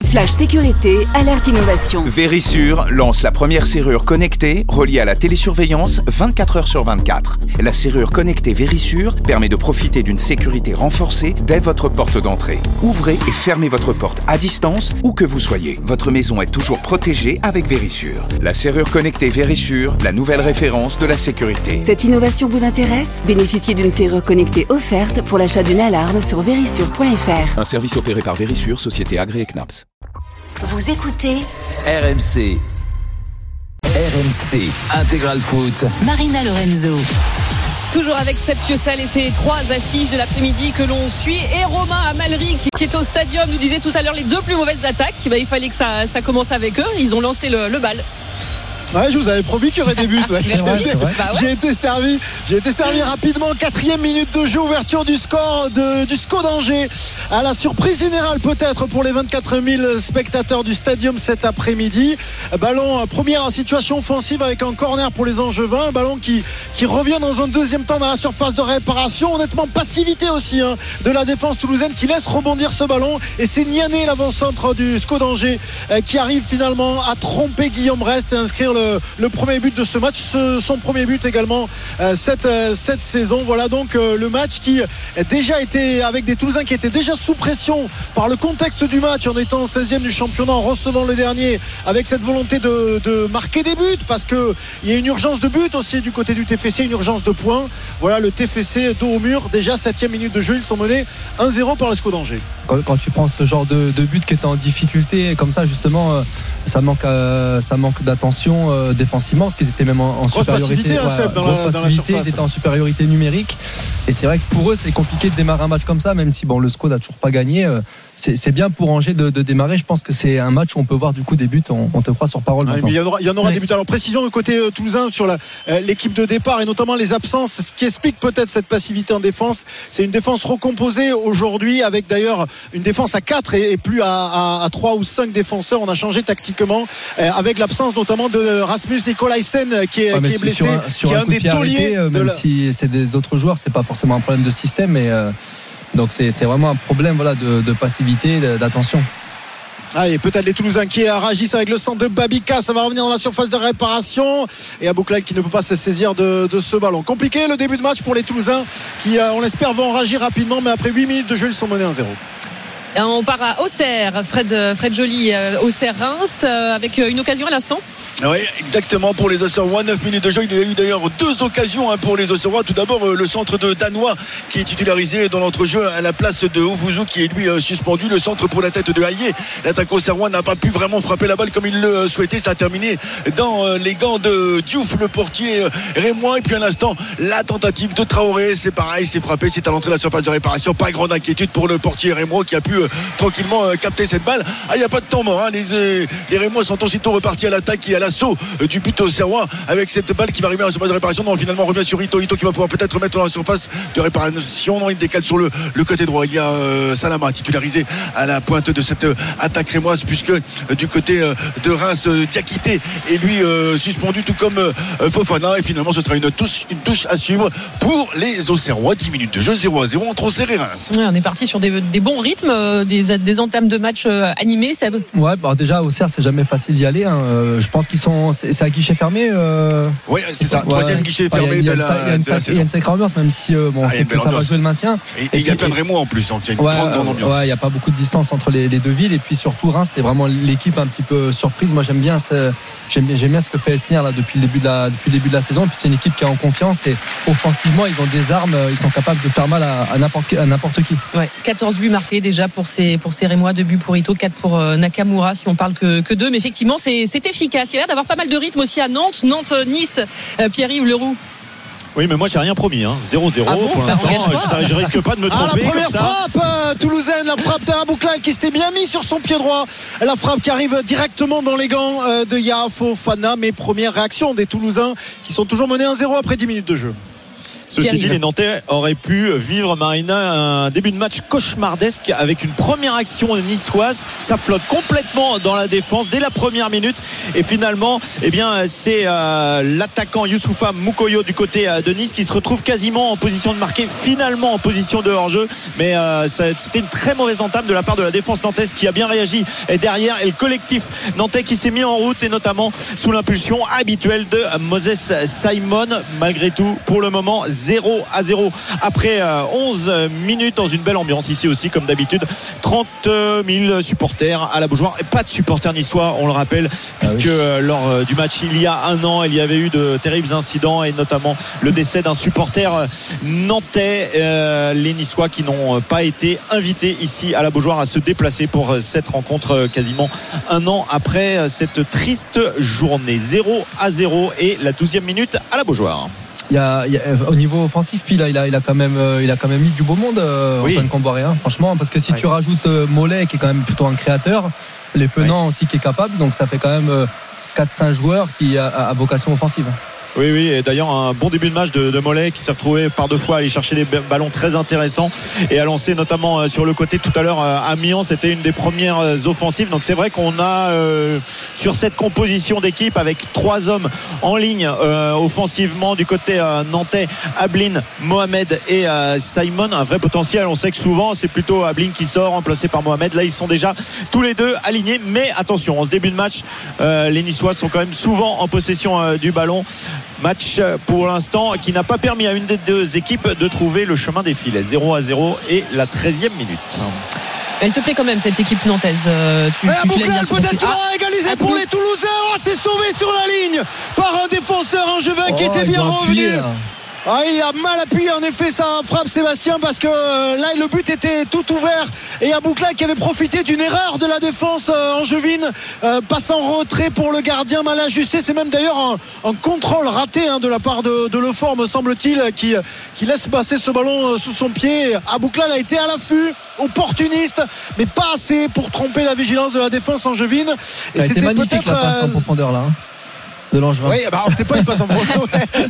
Flash sécurité, alerte innovation. Vérissure lance la première serrure connectée reliée à la télésurveillance 24 heures sur 24. La serrure connectée Vérissure permet de profiter d'une sécurité renforcée dès votre porte d'entrée. Ouvrez et fermez votre porte à distance où que vous soyez. Votre maison est toujours protégée avec Vérissure. La serrure connectée Vérissure, la nouvelle référence de la sécurité. Cette innovation vous intéresse ? Bénéficiez d'une serrure connectée offerte pour l'achat d'une alarme sur vérissure.fr. Un service opéré par Vérissure, société agréée Knaps. Vous écoutez RMC Intégral Foot. Marina Lorenzo. Toujours avec Seb Piocel et ses 3 affiches de l'après-midi que l'on suit. Et Romain Amalric qui est au stadium nous disait tout à l'heure les 2 plus mauvaises attaques. Il fallait que ça commence avec eux. Ils ont lancé le bal. Ouais, je vous avais promis qu'il y aurait des buts. Ouais. J'ai été servi rapidement. 4e minute de jeu, ouverture du score du SCO d'Angers. À la surprise générale peut-être pour les 24 000 spectateurs du stadium cet après-midi. Ballon, première situation offensive avec un corner pour les Angevins. Un ballon qui revient dans un deuxième temps dans la surface de réparation. Honnêtement, passivité aussi de la défense toulousaine qui laisse rebondir ce ballon. Et c'est Niané, l'avant-centre du SCO d'Angers, qui arrive finalement à tromper Guillaume Rest et inscrire le premier but de ce match, son premier but également cette saison. Voilà donc le match qui a déjà été avec des Toulousains qui étaient déjà sous pression par le contexte du match en étant 16e du championnat, en recevant le dernier, avec cette volonté de marquer des buts parce qu'il y a une urgence de but aussi du côté du TFC, une urgence de points. Voilà le TFC dos au mur, déjà 7e minute de jeu, ils sont menés 1-0 par le SCO d'Angers. Quand tu prends ce genre de but qui est en difficulté comme ça justement, ça manque d'attention défensivement parce qu'ils étaient même en supériorité. Dans la surface. Ils étaient en supériorité numérique et c'est vrai que pour eux c'est compliqué de démarrer un match comme ça, même si le SCO n'a toujours pas gagné. C'est bien pour Angers de démarrer. Je pense que c'est un match où on peut voir du coup des buts. On te croit sur parole. Mais il y en aura des buts. Alors précision du côté toulousain sur l'équipe de départ et notamment les absences. Ce qui explique peut-être cette passivité en défense, c'est une défense recomposée aujourd'hui avec d'ailleurs une défense à 4 et plus à 3 ou 5 défenseurs. On a changé tactiquement avec l'absence notamment de Rasmus Nikolaisen qui est blessé, qui est un des tauliers. Même si c'est des autres joueurs, c'est pas forcément un problème de système, mais donc c'est vraiment un problème de passivité, d'attention. Et peut-être les Toulousains qui réagissent avec le centre de Babika, ça va revenir dans la surface de réparation et Abouklal qui ne peut pas se saisir de ce ballon. Compliqué le début de match pour les Toulousains qui on l'espère vont réagir rapidement, mais après 8 minutes de jeu ils sont menés 1-0. Et on part à Auxerre, Fred Joly, Auxerre-Reims avec une occasion à l'instant. Oui, exactement, pour les Auxerrois. 9 minutes de jeu. Il y a eu d'ailleurs 2 occasions pour les Auxerrois. Tout d'abord, le centre de Danois qui est titularisé dans l'entrejeu à la place de Ofouzou qui est lui suspendu. Le centre pour la tête de Hayé. L'attaquant auxerrois n'a pas pu vraiment frapper la balle comme il le souhaitait. Ça a terminé dans les gants de Diouf, le portier rémois. Et puis à l'instant, la tentative de Traoré. C'est pareil, c'est frappé. C'est à l'entrée de la surface de réparation. Pas grande inquiétude pour le portier rémois qui a pu tranquillement capter cette balle. Il n'y a pas de temps mort. Les Rémois sont aussitôt repartis à l'attaque et à l'assaut du but auxerrois avec cette balle qui va arriver à la surface de réparation. Non, finalement on revient sur Ito qui va pouvoir peut-être remettre dans la surface de réparation. Non, il décale sur le côté droit. Il y a Salama titularisé à la pointe de cette attaque rémoise, puisque du côté de Reims, Diakité est lui suspendu, tout comme Fofana. Et finalement ce sera une touche à suivre pour les Auxerrois. 10 minutes de jeu, 0-0 entre Auxerre et Reims. On est parti sur des bons rythmes, des entames de match animés, Seb. Ouais, déjà Auxerre c'est jamais facile d'y aller. Je pense qu'ils sont, c'est à guichet fermé. Oui, c'est ça. Troisième guichet fermé de la saison. Il y a une sacrée ambiance, même si c'est que ça va jouer le maintien. Et il y a plein de Rémois en plus. Donc il y a une grande ambiance. Il n'y a pas beaucoup de distance entre les deux villes. Et puis surtout Reims, c'est vraiment l'équipe un petit peu surprise. Moi j'aime bien ce que fait Elsner là depuis le début de la saison. Et puis c'est une équipe qui est en confiance et offensivement ils ont des armes. Ils sont capables de faire mal à n'importe qui. Ouais, 14 buts marqués déjà pour ces Rémois, 2 buts pour Ito, 4 pour Nakamura si on parle que 2. Mais effectivement c'est efficace. Il y a l'air d'avoir pas mal de rythme aussi à Nantes, Nice, Pierre-Yves Leroux. Oui, mais moi j'ai rien promis, 0-0 pour l'instant. Je risque pas de me tromper. La première comme ça. frappe toulousaine, la frappe d'Abouklal qui s'était bien mis sur son pied droit. La frappe qui arrive directement dans les gants de Yaya Fofana. Mais première réaction des Toulousains qui sont toujours menés 1-0 après 10 minutes de jeu. Ceci dit, les Nantais auraient pu vivre, Marina, un début de match cauchemardesque avec une première action niçoise. Ça flotte complètement dans la défense dès la première minute. Et finalement, c'est l'attaquant Youssoufa Mukoyo du côté de Nice qui se retrouve quasiment en position de marquer, finalement en position de hors-jeu. Mais c'était une très mauvaise entame de la part de la défense nantaise qui a bien réagi derrière, et le collectif nantais qui s'est mis en route, et notamment sous l'impulsion habituelle de Moses Simon. Malgré tout, pour le moment, 0-0 après 11 minutes dans une belle ambiance ici aussi, comme d'habitude. 30 000 supporters à la Beaujoire, et pas de supporters niçois, on le rappelle, puisque lors du match il y a un an, il y avait eu de terribles incidents, et notamment le décès d'un supporter nantais. Les Niçois qui n'ont pas été invités ici à la Beaujoire à se déplacer pour cette rencontre quasiment un an après cette triste journée. 0-0 et la 12e minute à la Beaujoire. Au niveau offensif, puis là, il a quand même mis du beau monde, Antoine Camboré, franchement, parce que si tu rajoutes Mollet qui est quand même plutôt un créateur, les Penants aussi qui est capable, donc ça fait quand même 4-5 joueurs qui a vocation offensive. Oui, et d'ailleurs un bon début de match de Mollet qui s'est retrouvé par 2 fois à aller chercher des ballons très intéressants et à lancer notamment sur le côté tout à l'heure à Mian. C'était une des premières offensives, donc c'est vrai qu'on a sur cette composition d'équipe avec 3 hommes en ligne offensivement du côté nantais, Ablin, Mohamed et Simon, un vrai potentiel. On sait que souvent c'est plutôt Ablin qui sort remplacé par Mohamed. Là ils sont déjà tous les deux alignés, mais attention, en ce début de match les Niçois sont quand même souvent en possession du ballon. Match pour l'instant qui n'a pas permis à une des deux équipes de trouver le chemin des filets. 0-0 et la 13e minute. Elle te plaît quand même cette équipe nantaise. Bouclal peut-être qui va égaliser pour les Toulousains. C'est sauvé sur la ligne par un défenseur angevin qui était bien revenu. Il a mal appuyé en effet sa frappe, Sébastien, parce que là le but était tout ouvert, et Abouklal qui avait profité d'une erreur de la défense angevine, passe en retrait pour le gardien, mal ajusté. C'est même d'ailleurs un contrôle raté de la part de Lefort, me semble-t-il, qui laisse passer ce ballon sous son pied. Abouklal a été à l'affût, opportuniste, mais pas assez pour tromper la vigilance de la défense angevine. Et c'était magnifique la passe en profondeur là. De Langevin. Oui, c'était pas une passe en profondeur.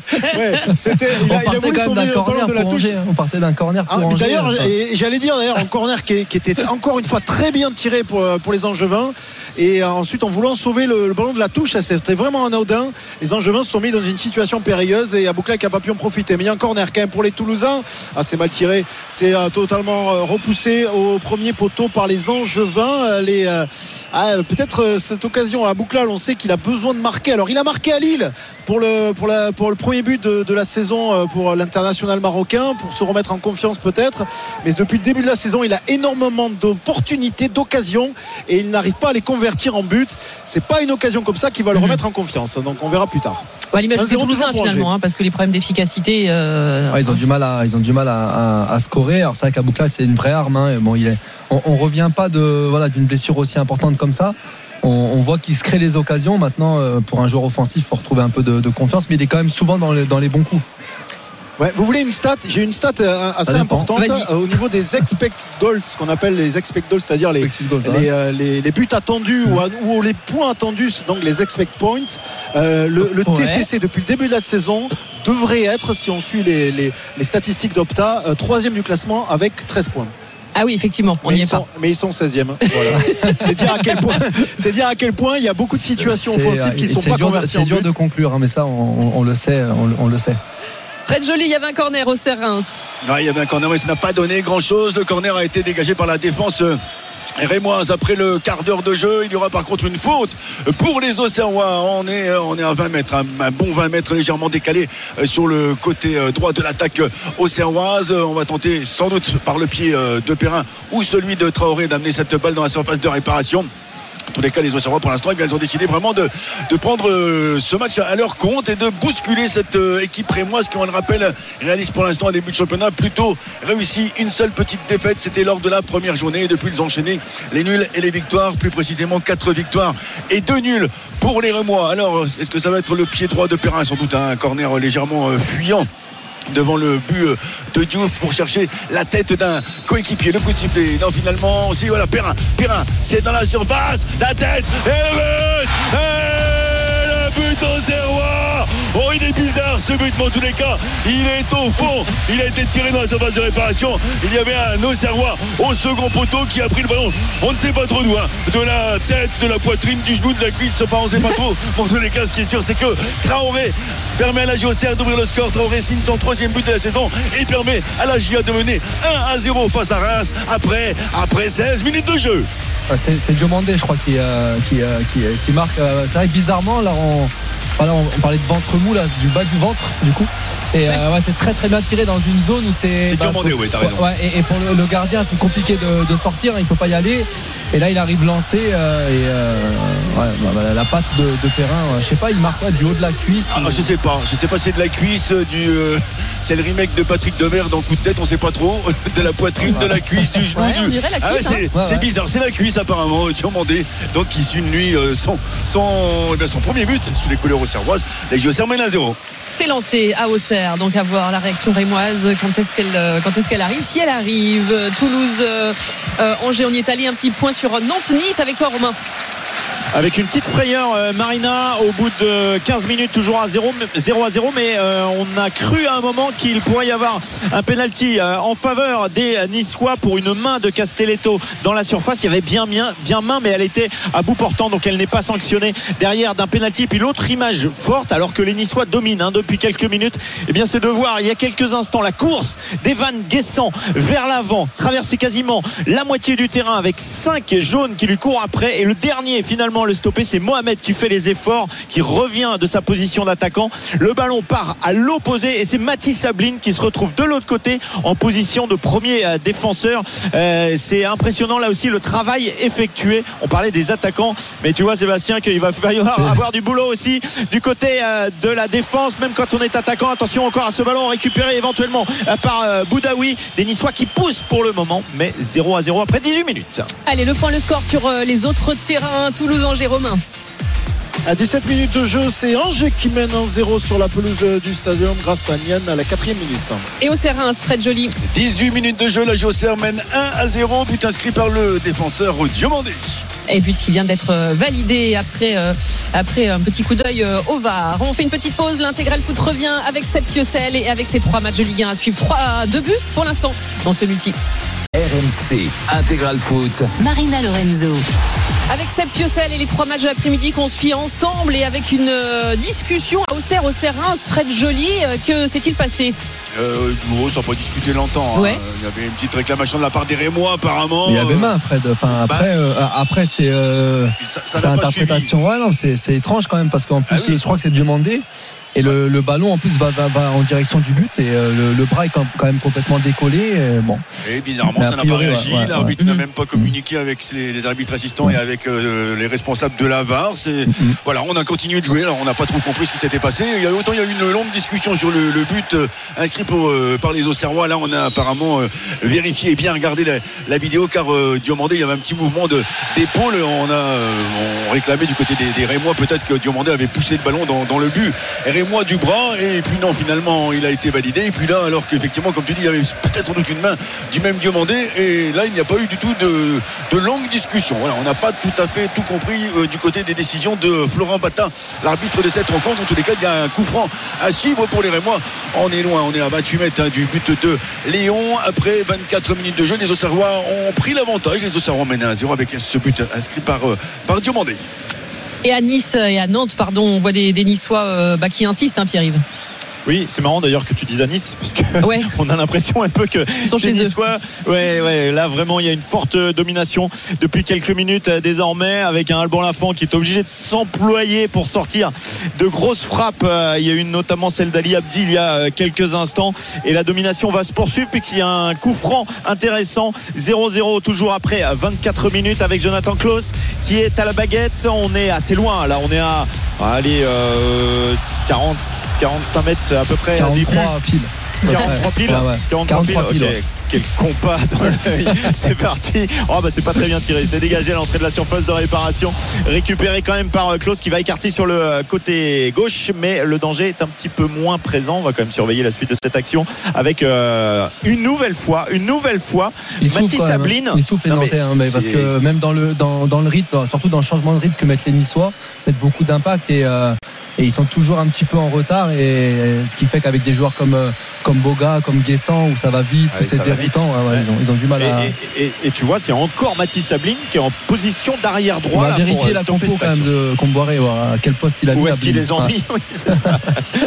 Il a voulu quand même d'un corner de la touche. On partait d'un corner pour Angers. D'ailleurs, j'allais dire un corner qui était encore une fois très bien tiré pour les Angevins. Et ensuite, en voulant sauver le ballon de la touche, c'était vraiment anodin. Les Angevins se sont mis dans une situation périlleuse, et Abouklal qui n'a pas pu en profiter. Mais il y a un corner quand même pour les Toulousains. C'est mal tiré. C'est totalement repoussé au premier poteau par les Angevins. Peut-être cette occasion à Abouklal, on sait qu'il a besoin de marquer. Alors il a marqué à Lille pour le premier but de la saison pour l'international marocain, pour se remettre en confiance peut-être, mais depuis le début de la saison il a énormément d'opportunités, d'occasions, et il n'arrive pas à les convertir en but. C'est pas une occasion comme ça qui va le remettre en confiance, donc on verra plus tard. L'image des Toulousains finalement, parce que les problèmes d'efficacité ils ont du mal à scorer. Alors c'est vrai qu'Abouklal c'est une vraie arme, on revient pas d'une blessure aussi importante comme ça. On voit qu'il se crée les occasions. Maintenant, pour un joueur offensif, il faut retrouver un peu de confiance, mais il est quand même souvent dans les bons coups. Ouais, vous voulez une stat? J'ai une stat assez importante au niveau des expect goals, ce qu'on appelle les expect goals, c'est-à-dire les buts attendus ou les points attendus, donc les expect points. Le TFC depuis le début de la saison devrait être, si on suit les statistiques d'Opta, 3e du classement avec 13 points. Ah oui, effectivement, on n'y est pas. Mais ils sont 16e. Voilà. C'est dire à quel point il y a beaucoup de situations offensives qui ne sont pas converties en but. C'est dur de conclure, mais ça, on le sait. On le sait. Fred Joly, il y avait un corner au Reims. Il y avait un corner, mais ça n'a pas donné grand-chose. Le corner a été dégagé par la défense rémoise après le quart d'heure de jeu. Il y aura par contre une faute pour les Auxerrois. On est à 20 mètres, un bon 20 mètres légèrement décalé sur le côté droit de l'attaque auxerroise. On va tenter sans doute par le pied de Perrin ou celui de Traoré d'amener cette balle dans la surface de réparation. En tous les cas, les Auxerrois pour l'instant, ils ont décidé vraiment de prendre ce match à leur compte et de bousculer cette équipe rémoise qui, on le rappelle, réalise pour l'instant un début de championnat plutôt réussi. Une seule petite défaite, c'était lors de la première journée, et depuis ils ont enchaîné les nuls et les victoires, plus précisément 4 victoires et 2 nuls pour les Rémois. Alors, est-ce que ça va être le pied droit de Perrin? Sans doute un corner légèrement fuyant devant le but de Diouf pour chercher la tête d'un coéquipier. Le coup de sifflet, non, finalement aussi, voilà, Perrin, c'est dans la surface, la tête et le but auxerrois. Bon, il est bizarre ce but, mais en tous les cas, il est au fond. Il a été tiré dans la surface de réparation. Il y avait un Auxerrois au second poteau qui a pris le ballon. On ne sait pas trop d'où, de la tête, de la poitrine, du genou, de la cuisse. Enfin, on ne sait pas trop. En tous les cas, ce qui est sûr, c'est que Traoré permet à la JOCR d'ouvrir le score. Traoré signe son 3e but de la saison et permet à la JA de mener 1-0 face à Reims après 16 minutes de jeu. C'est Diomandé, je crois, qui marque. C'est vrai que bizarrement, là, on parlait de ventre mou, là, du bas du ventre, du coup. Et c'est très très bien tiré dans une zone où c'est. C'est Diomandé, oui, t'as raison. Et pour le gardien, c'est compliqué de sortir, il ne peut pas y aller. Et là, il arrive lancé la patte de Perrin, je sais pas, il marque quoi, du haut de la cuisse je sais pas si c'est de la cuisse, c'est le remake de Patrick Devers dans Coup de tête, on sait pas trop, de la poitrine, de la cuisse, du genou. On dirait la cuisse, c'est bizarre, c'est la cuisse apparemment, Diomandé, donc qui suit une nuit son premier but sous les couleurs auxerroises. La JOCR mène 1-0. C'est lancé à Auxerre, donc à voir la réaction rémoise quand est-ce qu'elle arrive, si elle arrive. Toulouse, Angers, on y est allé, un petit point sur Nantes-Nice avec toi, Romain. Avec une petite frayeur, Marina, au bout de 15 minutes, toujours à 0-0, mais on a cru à un moment qu'il pourrait y avoir un penalty en faveur des Niçois pour une main de Castelletto dans la surface. Il y avait bien main, mais elle était à bout portant, donc elle n'est pas sanctionnée derrière d'un penalty. Puis l'autre image forte, alors que les Niçois dominent depuis quelques minutes, c'est de voir il y a quelques instants la course d'Evan Guessant vers l'avant, traverser quasiment la moitié du terrain avec 5 jaunes qui lui courent après, et le dernier finalement le stopper, c'est Mohamed qui fait les efforts, qui revient de sa position d'attaquant. Le ballon part à l'opposé et c'est Mathis Sabline qui se retrouve de l'autre côté en position de premier défenseur. C'est impressionnant là aussi le travail effectué. On parlait des attaquants, mais tu vois Sébastien qu'il va falloir avoir du boulot aussi du côté de la défense, même quand on est attaquant. Attention encore à ce ballon récupéré éventuellement par Boudaoui. Des Niçois qui poussent pour le moment, mais 0-0 après 18 minutes. Allez, le score sur les autres terrains. Toulouse-Angers, Romain. À 17 minutes de jeu, c'est Angers qui mène 1-0 sur la pelouse du stadium grâce à Nian à la 4e minute. Et Auxerre, Fred Joly. 18 minutes de jeu, la JOCR mène 1-0, but inscrit par le défenseur Diomandé. Et but qui vient d'être validé après un petit coup d'œil au VAR. On fait une petite pause, l'intégral foot revient avec Seb Piocel et avec ses 3 matchs de Ligue 1 à suivre. 2 buts pour l'instant dans ce multi. RMC Intégral Foot, Marina Lorenzo. Avec Seb Piocel et les 3 matchs de l'après-midi qu'on suit ensemble et avec une discussion à Auxerre-Reims. Fred Joly, que s'est-il passé? Ça n'a pas discuté longtemps. Ouais. Il y avait une petite réclamation de la part des Rémois apparemment. Il y avait main, Fred. Enfin, après c'est interprétation. Ouais, non, c'est étrange quand même parce qu'en plus je crois que c'est demandé. Et le ballon en plus va en direction du but et le bras est quand même complètement décollé. Et bizarrement ça n'a pas réagi. L'arbitre n'a même pas communiqué avec les arbitres assistants et avec les responsables de la VAR. Voilà, on a continué de jouer. Alors on n'a pas trop compris ce qui s'était passé. Il y a eu une longue discussion sur le but inscrit par les Auxerrois. Là on a apparemment vérifié et bien regardé la vidéo car Diomandé, il y avait un petit mouvement d'épaule. On réclamait du côté des Rémois peut-être que Diomandé avait poussé le ballon dans le but. Rémois du bras et puis non, finalement il a été validé. Et puis là, alors qu'effectivement comme tu dis il y avait peut-être sans doute une main du même Diomandé et là il n'y a pas eu du tout de longue discussion. Voilà, on n'a pas tout à fait tout compris du côté des décisions de Florent Batin, l'arbitre de cette rencontre. En tous les cas il y a un coup franc à suivre pour les Rémois. On est loin, on est à 28 mètres du but de Léon. Après 24 minutes de jeu, les Auxerrois ont pris l'avantage. Les Auxerrois mènent 1-0 avec ce but inscrit par Diomandé. Et à Nice et à Nantes, on voit des Niçois qui insistent, Pierre-Yves. Oui, c'est marrant d'ailleurs que tu dises à Nice parce que on a l'impression un peu que ces Niçois. Là vraiment il y a une forte domination depuis quelques minutes désormais avec un Alban Lafont qui est obligé de s'employer pour sortir de grosses frappes. Il y a eu notamment celle d'Ali Abdi il y a quelques instants et la domination va se poursuivre puisqu'il y a un coup franc intéressant. 0-0 toujours après 24 minutes avec Jonathan Klaus qui est à la baguette. On est assez loin là, on est à 45 mètres à peu près. 43 piles. 43 piles. 43 piles. quel compas dans l'œil. C'est parti. Oh bah c'est pas très bien tiré. C'est dégagé à l'entrée de la surface de réparation. Récupéré quand même par Klose qui va écarter sur le côté gauche, mais le danger est un petit peu moins présent. On va quand même surveiller la suite de cette action avec une nouvelle fois Mathis Sabline. Il souffle les Nantais, parce que même dans le rythme, surtout dans le changement de rythme que mettent les Niçois, mettent beaucoup d'impact et ils sont toujours un petit peu en retard, et ce qui fait qu'avec des joueurs comme Boga, comme Guessant, où ça va vite, où c'est déroutant, ils ont du mal à. Et tu vois, c'est encore Mathis Sabline qui est en position d'arrière droit. On va vérifier la compo quand même de Comboiré, voir à quel poste il a mis. Où est-ce qu'il les a mis? Oui, c'est ça.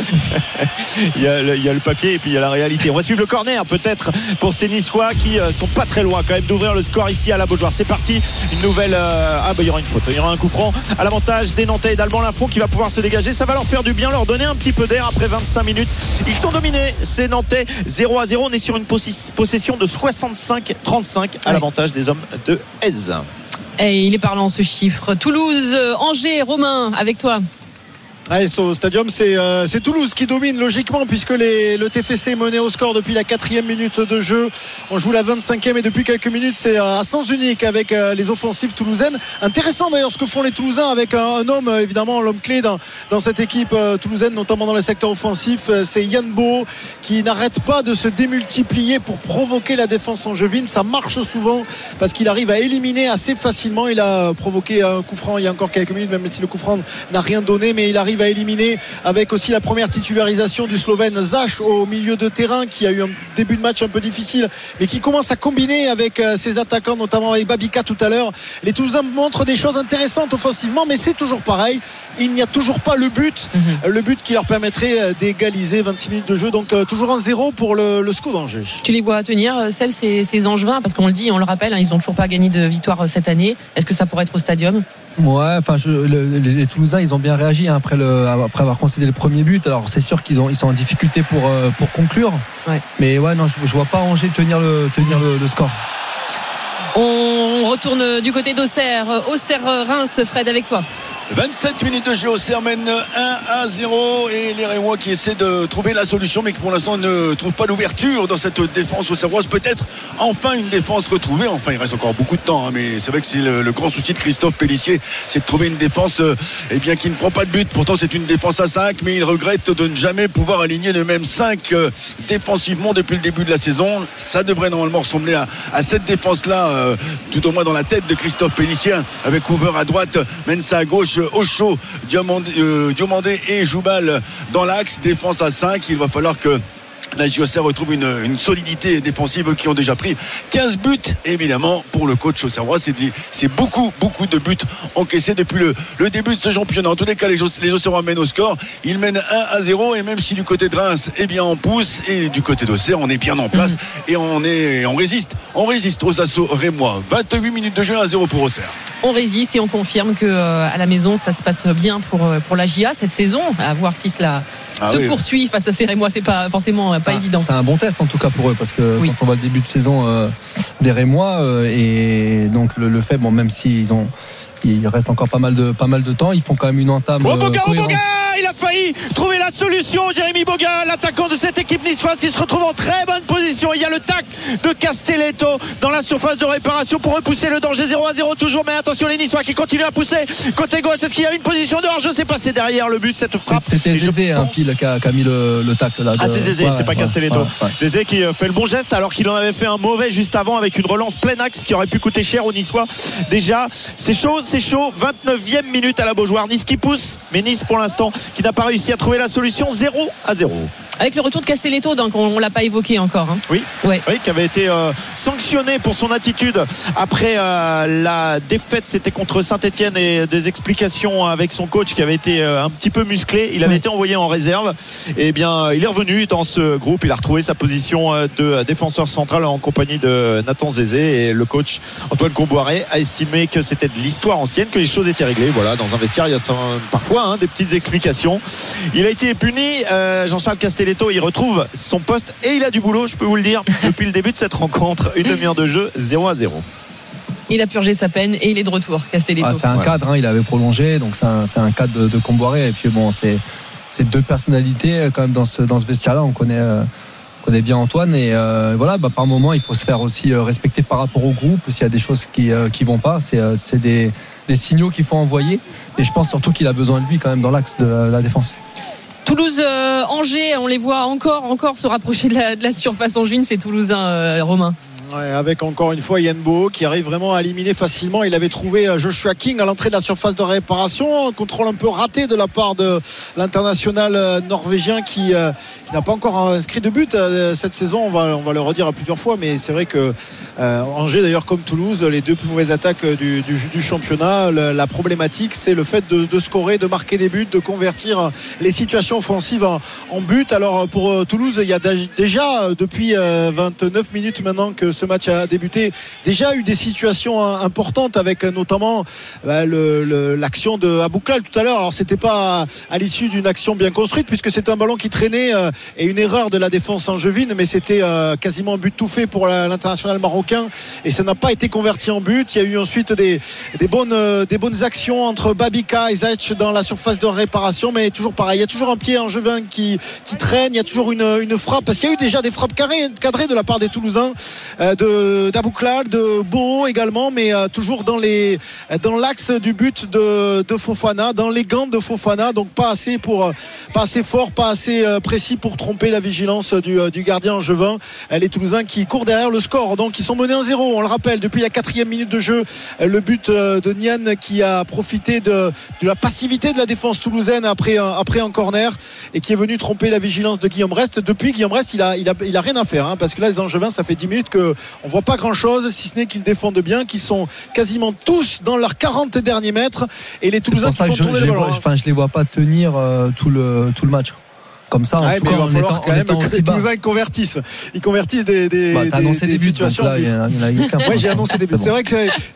il y a le papier et puis il y a la réalité. On va suivre le corner peut-être pour ces Niçois qui sont pas très loin quand même d'ouvrir le score ici à la Beaujoire. C'est parti, une nouvelle il y aura une faute, il y aura un coup franc à l'avantage des Nantais et d'Alban Lafont qui va pouvoir se dégager. Ça va leur faire du bien, leur donner un petit peu d'air après 25 minutes. Ils sont dominés, ces Nantais, 0-0. On est sur une possession de 65-35 à l'avantage des hommes de Hez. Et il est parlant ce chiffre. Toulouse, Angers, Romain, avec toi. Au stadium, c'est Toulouse qui domine logiquement, puisque le TFC est mené au score depuis la 4e minute de jeu. On joue la 25e et depuis quelques minutes c'est à sens unique avec les offensives toulousaines. Intéressant d'ailleurs ce que font les Toulousains avec un homme, évidemment l'homme clé dans cette équipe toulousaine, notamment dans le secteur offensif, c'est Yann Beau, qui n'arrête pas de se démultiplier pour provoquer la défense angevine. Ça marche souvent parce qu'il arrive à éliminer assez facilement. Il a provoqué un coup franc il y a encore quelques minutes, même si le coup franc n'a rien donné, mais il arrive à éliminer avec aussi la première titularisation du Slovène Zach au milieu de terrain, qui a eu un début de match un peu difficile mais qui commence à combiner avec ses attaquants, notamment avec Babika tout à l'heure. Les Toulousains montrent des choses intéressantes offensivement, mais c'est toujours pareil, il n'y a toujours pas le but qui leur permettrait d'égaliser. 26 minutes de jeu, donc toujours 1-0 pour le SCO d'Angers. Tu les vois tenir, Seb, ces Angevins, parce qu'on le dit, on le rappelle, ils n'ont toujours pas gagné de victoire cette année. Est-ce que ça pourrait être au stadium? Ouais, les Toulousains, ils ont bien réagi après avoir concédé le premier but. Alors c'est sûr qu'ils sont en difficulté pour conclure. Ouais. Mais non, je vois pas Angers tenir le score. On retourne du côté d'Auxerre. Auxerre-Reims, Fred, avec toi. 27 minutes de jeu, Auxerre mène 1-0 et les Rémois qui essaient de trouver la solution, mais qui pour l'instant ne trouvent pas d'ouverture dans cette défense auxerroise. Peut-être enfin une défense retrouvée. Enfin, il reste encore beaucoup de temps, mais c'est vrai que c'est le grand souci de Christophe Pélissier, c'est de trouver une défense qui ne prend pas de but. Pourtant c'est une défense à 5, mais il regrette de ne jamais pouvoir aligner le même 5 défensivement depuis le début de la saison. Ça devrait normalement ressembler à cette défense-là, tout au moins dans la tête de Christophe Pélissier, avec Hoover à droite, Mensah à gauche, Ocho, Diomandé et Joubal dans l'axe. Défense à 5. Il va falloir que la JOCR retrouve une solidité défensive, qui ont déjà pris 15 buts. Évidemment, pour le coach auxerrois, c'est beaucoup de buts encaissés depuis le début de ce championnat. En tous les cas, les Auxerrois mènent au score. Ils mènent 1-0, et même si du côté de Reims, on pousse, et du côté d'Auxerre, on est bien en place et on résiste aux assauts rémois. 28 minutes de jeu, 1-0 pour Auxerre. On résiste et on confirme que à la maison ça se passe bien pour la GIA cette saison. À voir si cela se poursuit face à ces Rémois, c'est pas forcément pas évident. C'est un bon test en tout cas pour eux, parce que quand on voit le début de saison des Rémois, et donc le fait, même il reste encore pas mal de temps, ils font quand même une entame. Boga, il a failli trouver la solution. Jérémy Boga, l'attaquant de cette équipe niçoise, qui se retrouve en très bonne position. Il y a le tac de Castelletto dans la surface de réparation pour repousser le danger. 0-0 toujours, mais attention les Niçois qui continuent à pousser côté gauche. Est-ce qu'il y a une position de hors-jeu? C'est passé derrière le but, cette frappe. C'était Zézé qui a mis le tac là. C'est Zézé, c'est pas Castelletto. Zézé qui fait le bon geste alors qu'il en avait fait un mauvais juste avant, avec une relance plein axe qui aurait pu coûter cher aux Niçois. Déjà, c'est chaud. 29e minute à la Beaujoire. Nice qui pousse, mais Nice pour l'instant qui n'a pas réussi à trouver la solution. 0-0. Avec le retour de Castelletto, donc on l'a pas évoqué encore. Oui, qui avait été sanctionné pour son attitude après la défaite. C'était contre Saint-Etienne, et des explications avec son coach qui avait été un petit peu musclé. Il avait été envoyé en réserve. Et bien, il est revenu dans ce groupe. Il a retrouvé sa position de défenseur central en compagnie de Nathan Zézé. Et le coach Antoine Comboiré a estimé que c'était de l'histoire ancienne, que les choses étaient réglées. Voilà, dans un vestiaire, il y a parfois des petites explications. Il a été puni. Jean-Charles Castelletto, il retrouve son poste et il a du boulot, je peux vous le dire, depuis le début de cette rencontre. Une demi-heure de jeu, 0-0. Il a purgé sa peine et il est de retour, Castelletto. C'est un cadre, il avait prolongé, donc c'est un cadre de Comboiré. Et puis c'est deux personnalités quand même dans ce vestiaire-là. On connaît bien Antoine et voilà, par moment il faut se faire aussi respecter par rapport au groupe. S'il y a des choses qui vont pas, c'est des signaux qu'il faut envoyer, et je pense surtout qu'il a besoin de lui quand même dans l'axe de la défense. Toulouse-Angers, on les voit encore se rapprocher de la surface angevine, ces Toulousains, Romain. Ouais, avec encore une fois Yann Bo qui arrive vraiment à éliminer facilement. Il avait trouvé Joshua King à l'entrée de la surface de réparation, un contrôle un peu raté de la part de l'international norvégien qui n'a pas encore inscrit de but cette saison. On va le redire plusieurs fois, mais c'est vrai que Angers, d'ailleurs comme Toulouse, les deux plus mauvaises attaques du championnat, la problématique c'est le fait de scorer, de marquer des buts, de convertir les situations offensives en but. Alors pour Toulouse, il y a déjà depuis 29 minutes maintenant que ce match a débuté, déjà eu des situations importantes avec notamment l'action de Abouklal tout à l'heure. Alors c'était pas à l'issue d'une action bien construite puisque c'était un ballon qui traînait et une erreur de la défense angevine, mais c'était quasiment un but tout fait pour l'international marocain et ça n'a pas été converti en but. Il y a eu ensuite des bonnes actions entre Babika et Zech dans la surface de réparation, mais toujours pareil, il y a toujours un pied angevin qui traîne, il y a toujours une frappe, parce qu'il y a eu déjà des frappes cadrées de la part des Toulousains, d'Abouklal, de Beau également, mais toujours dans l'axe du but de Fofana, dans les gants de Fofana, donc pas assez fort, pas assez précis pour tromper la vigilance du gardien angevin. Les Toulousains qui courent derrière le score, donc ils sont menés 1-0, on le rappelle, depuis la 4e minute de jeu. Le but de Nian qui a profité de la passivité de la défense toulousaine après un corner et qui est venu tromper la vigilance de Guillaume Rest. Depuis, Guillaume Rest il a rien à faire, parce que là les Angevins, ça fait 10 minutes qu'on voit pas grand chose, si ce n'est qu'ils défendent bien, qu'ils sont quasiment tous dans leurs 40 derniers mètres, et les Toulousains qui font tourner le ballon. Je les vois pas tenir tout le match comme ça. Mais il va falloir quand même que les Toulousains convertissent. Ils convertissent des situations. Là, il y en a eu qu'un. Ouais, j'ai annoncé des buts. C'est vrai que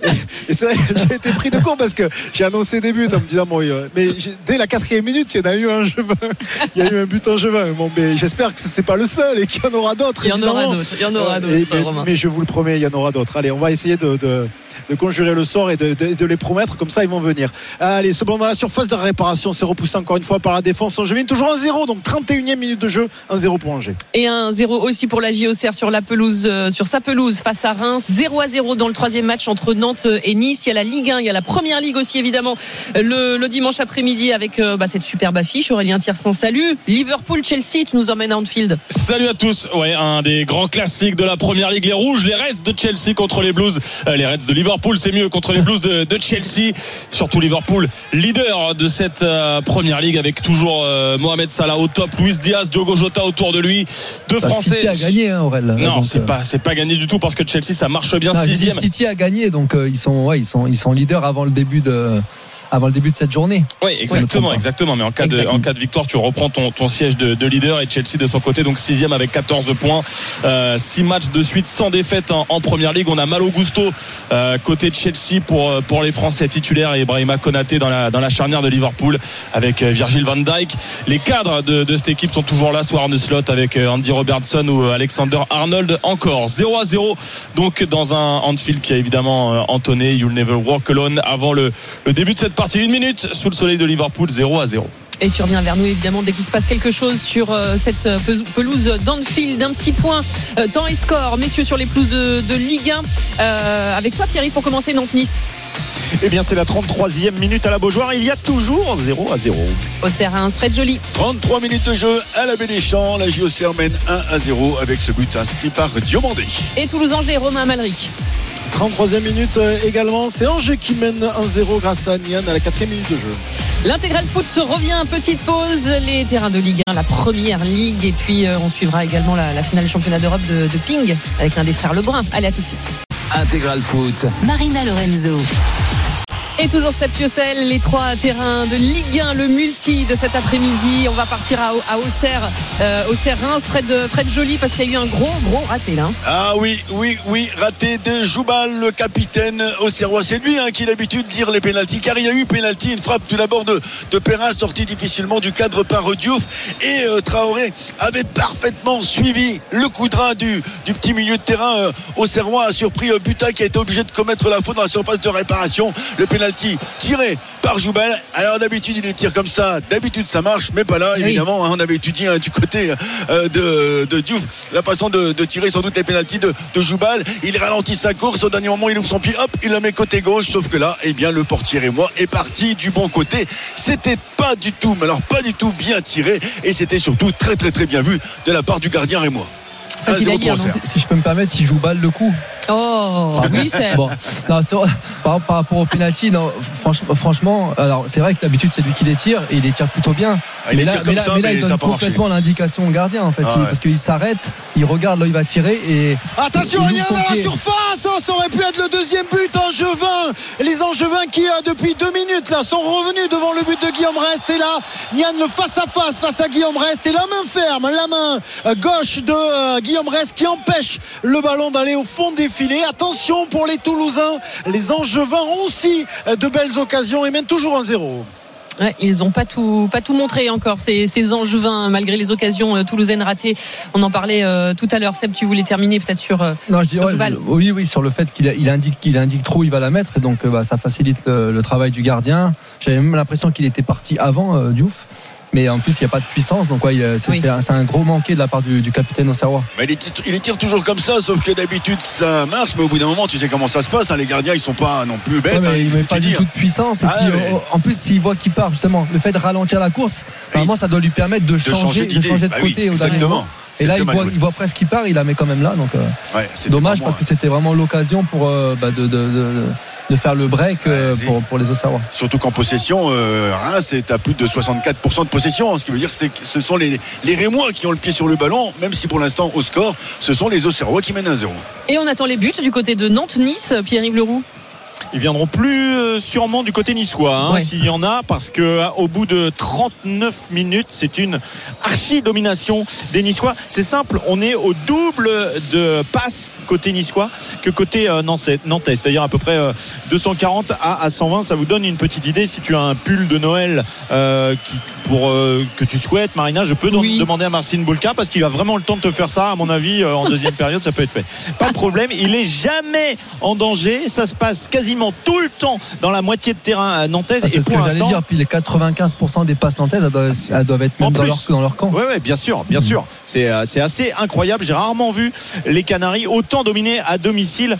j'ai été pris de court parce que j'ai annoncé des buts en me disant mais dès la 4e minute, il y en a eu un angevin. Il y a eu un but angevin. Bon, mais j'espère que c'est pas le seul et qu'il y en aura d'autres. Il y en aura d'autres. Mais je vous le promets, il y en aura d'autres. Allez, on va essayer de conjurer le sort et de les promettre, comme ça ils vont venir. Allez, cependant dans la surface de réparation, c'est repoussé encore une fois par la défense angevine, toujours 1-0, donc 31e minute de jeu, 1-0 pour Angers. Et 1-0 aussi pour la JOCR sur sa pelouse face à Reims, 0-0 dans le 3e match entre Nantes et Nice. Il y a la Ligue 1, il y a la Première Ligue aussi évidemment le dimanche après-midi avec cette superbe affiche. Aurélien Thiersin, salut. Liverpool-Chelsea, tu nous emmènes à Anfield. Salut à tous. Ouais, un des grands classiques de la Première Ligue, les Rouges, les Reds de Chelsea contre les Blues, les Reds de Liverpool, c'est mieux, contre les Blues de Chelsea. Surtout Liverpool, leader de cette Première Ligue, avec toujours Mohamed Salah au top, Luis Diaz, Diogo Jota autour de lui. Deux Français. City a gagné, Aurel. Non, c'est pas gagné du tout, parce que Chelsea, ça marche bien. 6e. City a gagné, donc ils sont leaders avant le début de cette journée. Oui, exactement. Mais en cas de victoire, tu reprends ton siège de leader, et Chelsea de son côté, donc 6e avec 14 points. 6 matchs de suite sans défaite en Première Ligue. On a Malo Gusto côté de Chelsea pour les Français titulaires, et Ibrahima Konaté dans la charnière de Liverpool avec Virgil van Dijk. Les cadres de cette équipe sont toujours là, soit Arne Slot avec Andy Robertson ou Alexander Arnold encore. 0-0 donc dans un Anfield qui a évidemment entonné You'll Never Walk Alone avant le début de cette partie. 1 minute sous le soleil de Liverpool, 0-0. Et tu reviens vers nous évidemment dès qu'il se passe quelque chose sur cette pelouse d'Anfield. Un petit point temps et score, messieurs, sur les pelouses de Ligue 1 avec toi Thierry pour commencer. Nantes-Nice. Eh bien, c'est la 33e minute à la Beaujoire. Il y a toujours 0-0. Auxerre à Fred Joly. 33 minutes de jeu à la Baie des Champs. La JOCR mène 1-0 avec ce but inscrit par Diomandé. Et Toulouse-Angers, Romain Malric. 33e minute également, c'est Angers qui mène 1-0 grâce à Nian à la 4e minute de jeu. L'intégral foot revient, petite pause, les terrains de Ligue 1, la Première Ligue, et puis on suivra également la finale championnat d'Europe de ping avec l'un des frères Lebrun. Allez, à tout de suite. Intégral foot, Marina Lorenzo. Et toujours Septiocel, les 3 terrains de Ligue 1, le multi de cet après-midi. On va partir à Auxerre, Auxerre-Reims, Fred Joly, parce qu'il y a eu un gros raté là. Ah oui, raté de Joubal, le capitaine auxerrois. C'est lui qui a l'habitude de dire les pénaltys, car il y a eu pénalty, une frappe tout d'abord de Perrin, sortie difficilement du cadre par Diouf, et Traoré avait parfaitement suivi le coup de rein du petit milieu de terrain auxerrois, a surpris Buta qui a été obligé de commettre la faute dans la surface de réparation. Le pénalty penalty tiré par Joubal. Alors d'habitude il les tire comme ça, d'habitude ça marche, mais pas là évidemment. On avait étudié du côté de Diouf la façon de tirer sans doute les penalties de Joubal. Il ralentit sa course, au dernier moment il ouvre son pied, hop, il le met côté gauche, sauf que là, eh bien le portier rémois est parti du bon côté. C'était pas du tout bien tiré, et c'était surtout très très très bien vu de la part du gardien rémois. Si je peux me permettre, il joue balle le coup. Oh, oui, c'est. Bon, non, par rapport au penalty, non, franchement, alors c'est vrai que d'habitude c'est lui qui les tire et il les tire plutôt bien. Mais là, il donne complètement l'indication au gardien en fait, parce qu'il s'arrête, il regarde là, il va tirer et. Attention, il y a dans la surface, ça aurait pu être le deuxième but. Angevin, les Angevins qui depuis 2 minutes là sont revenus devant le but de Guillaume Rest, et là, Nian le face à Guillaume Rest, et la main ferme, la main gauche de Guillaume Rest qui empêche le ballon d'aller au fond des filets. Attention pour les Toulousains, les Angevins ont aussi de belles occasions et mènent toujours 1-0. Ouais, ils n'ont pas tout montré encore, ces Angevins, malgré les occasions toulousaines ratées. On en parlait tout à l'heure. Seb, tu voulais terminer peut-être sur non, je dis, oui, sur le fait qu'il indique trop où il va la mettre, et donc ça facilite le travail du gardien. J'avais même l'impression qu'il était parti avant Diouf. Mais en plus il n'y a pas de puissance, donc c'est un gros manqué de la part du capitaine auxerrois. Mais il tire toujours comme ça, sauf que d'habitude ça marche, mais au bout d'un moment tu sais comment ça se passe, les gardiens ils sont pas non plus bêtes. Il ne met pas du tout de puissance, et puis, en plus s'il voit qu'il part, justement le fait de ralentir la course, vraiment ça doit lui permettre de changer de côté au dernier moment. Et là il voit presque qu'il part, il la met quand même là, donc c'est dommage parce que c'était vraiment l'occasion pour de faire le break pour les Auxerrois. Surtout qu'en possession, Reims est à plus de 64% de possession. Ce qui veut dire que ce sont les Rémois qui ont le pied sur le ballon, même si pour l'instant au score ce sont les Auxerrois qui mènent 1-0. Et on attend les buts du côté de Nantes-Nice, Pierre-Yves Leroux. Ils viendront plus sûrement du côté niçois, s'il y en a, parce que au bout de 39 minutes, c'est une archi-domination des Niçois. C'est simple, on est au double de passes côté niçois que côté nantais, c'est-à-dire à peu près 240 à 120. Ça vous donne une petite idée. Si tu as un pull de Noël que tu souhaites, Marina, je peux demander à Marcin Boulka, parce qu'il a vraiment le temps de te faire ça. À mon avis, en deuxième période, ça peut être fait. Pas de problème, il est jamais en danger. Ça se passe quasiment tout le temps dans la moitié de terrain nantaise. C'est ce que j'allais dire. Puis les 95% des passes nantaises, elles doivent être même dans leur camp. Oui, bien sûr. C'est assez incroyable. J'ai rarement vu les Canaries autant dominer à domicile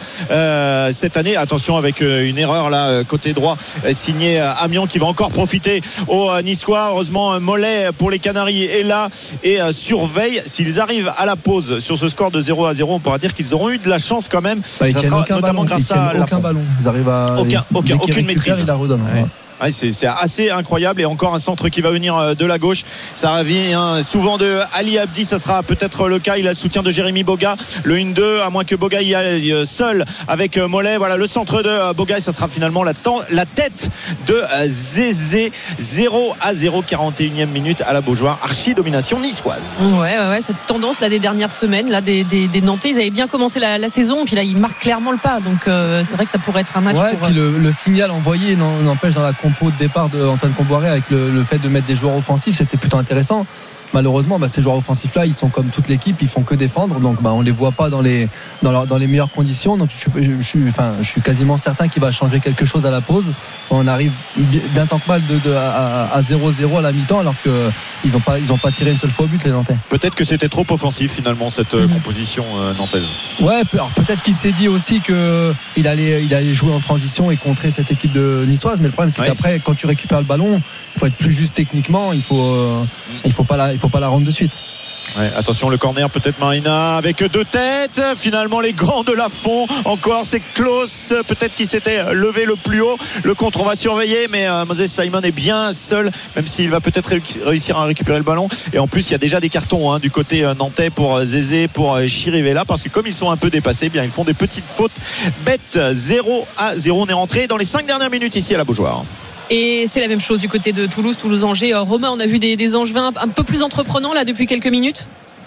cette année. Attention avec une erreur là côté droit signée Amiens, qui va encore profiter aux Niçois. Heureusement, Mollet pour les Canaries est là et surveille. S'ils arrivent à la pause sur ce score de 0-0, on pourra dire qu'ils auront eu de la chance quand même. Ça sera notamment grâce à aucun ballon. Ils arrivent à aucune maîtrise. Il la redonne. Ouais, c'est assez incroyable. Et encore un centre qui va venir de la gauche. Ça vient souvent de Ali Abdi. Ça sera peut-être le cas. Il a le soutien de Jérémy Boga. Le 1-2, à moins que Boga y aille seul avec Mollet. Voilà le centre de Boga. Et ça sera finalement la tête de Zézé. 0-0, 41e minute à la Beaujoire. Archi-domination niçoise. Ouais, cette tendance là des dernières semaines là, des Nantais, ils avaient bien commencé la saison. Puis là, ils marquent clairement le pas. Donc c'est vrai que ça pourrait être un match. Puis le signal envoyé n'empêche dans la compo de départ d'Antoine Comboiré avec le fait de mettre des joueurs offensifs, c'était plutôt intéressant. Malheureusement, ces joueurs offensifs là, ils sont comme toute l'équipe, ils font que défendre, donc on les voit pas dans les meilleures conditions. Donc je suis quasiment certain qu'il va changer quelque chose à la pause. On arrive bien tant que mal à 0-0 à la mi-temps, alors que ils ont pas tiré une seule fois au but, les Nantais. Peut-être que c'était trop offensif finalement cette composition nantaise. Ouais, peut-être qu'il s'est dit aussi que il allait jouer en transition et contrer cette équipe de niçoise, mais le problème c'est qu'après, quand tu récupères le ballon, il faut être plus juste techniquement, il faut pas la rendre de suite. Ouais, attention le corner peut-être, Marina, avec 2 têtes. Finalement les gants de Lafont. Encore c'est Klaus peut-être qui s'était levé le plus haut. Le contre on va surveiller, mais Moses Simon est bien seul, même s'il va peut-être réussir à récupérer le ballon. Et en plus il y a déjà des cartons du côté nantais pour Zézé, pour Chirivella, parce que comme ils sont un peu dépassés, bien ils font des petites fautes bêtes. 0-0. On est rentré dans les 5 dernières minutes ici à la Beaujoire. Et c'est la même chose du côté de Toulouse-Angers. Romain, on a vu des Angevins un peu plus entreprenants là depuis quelques minutes.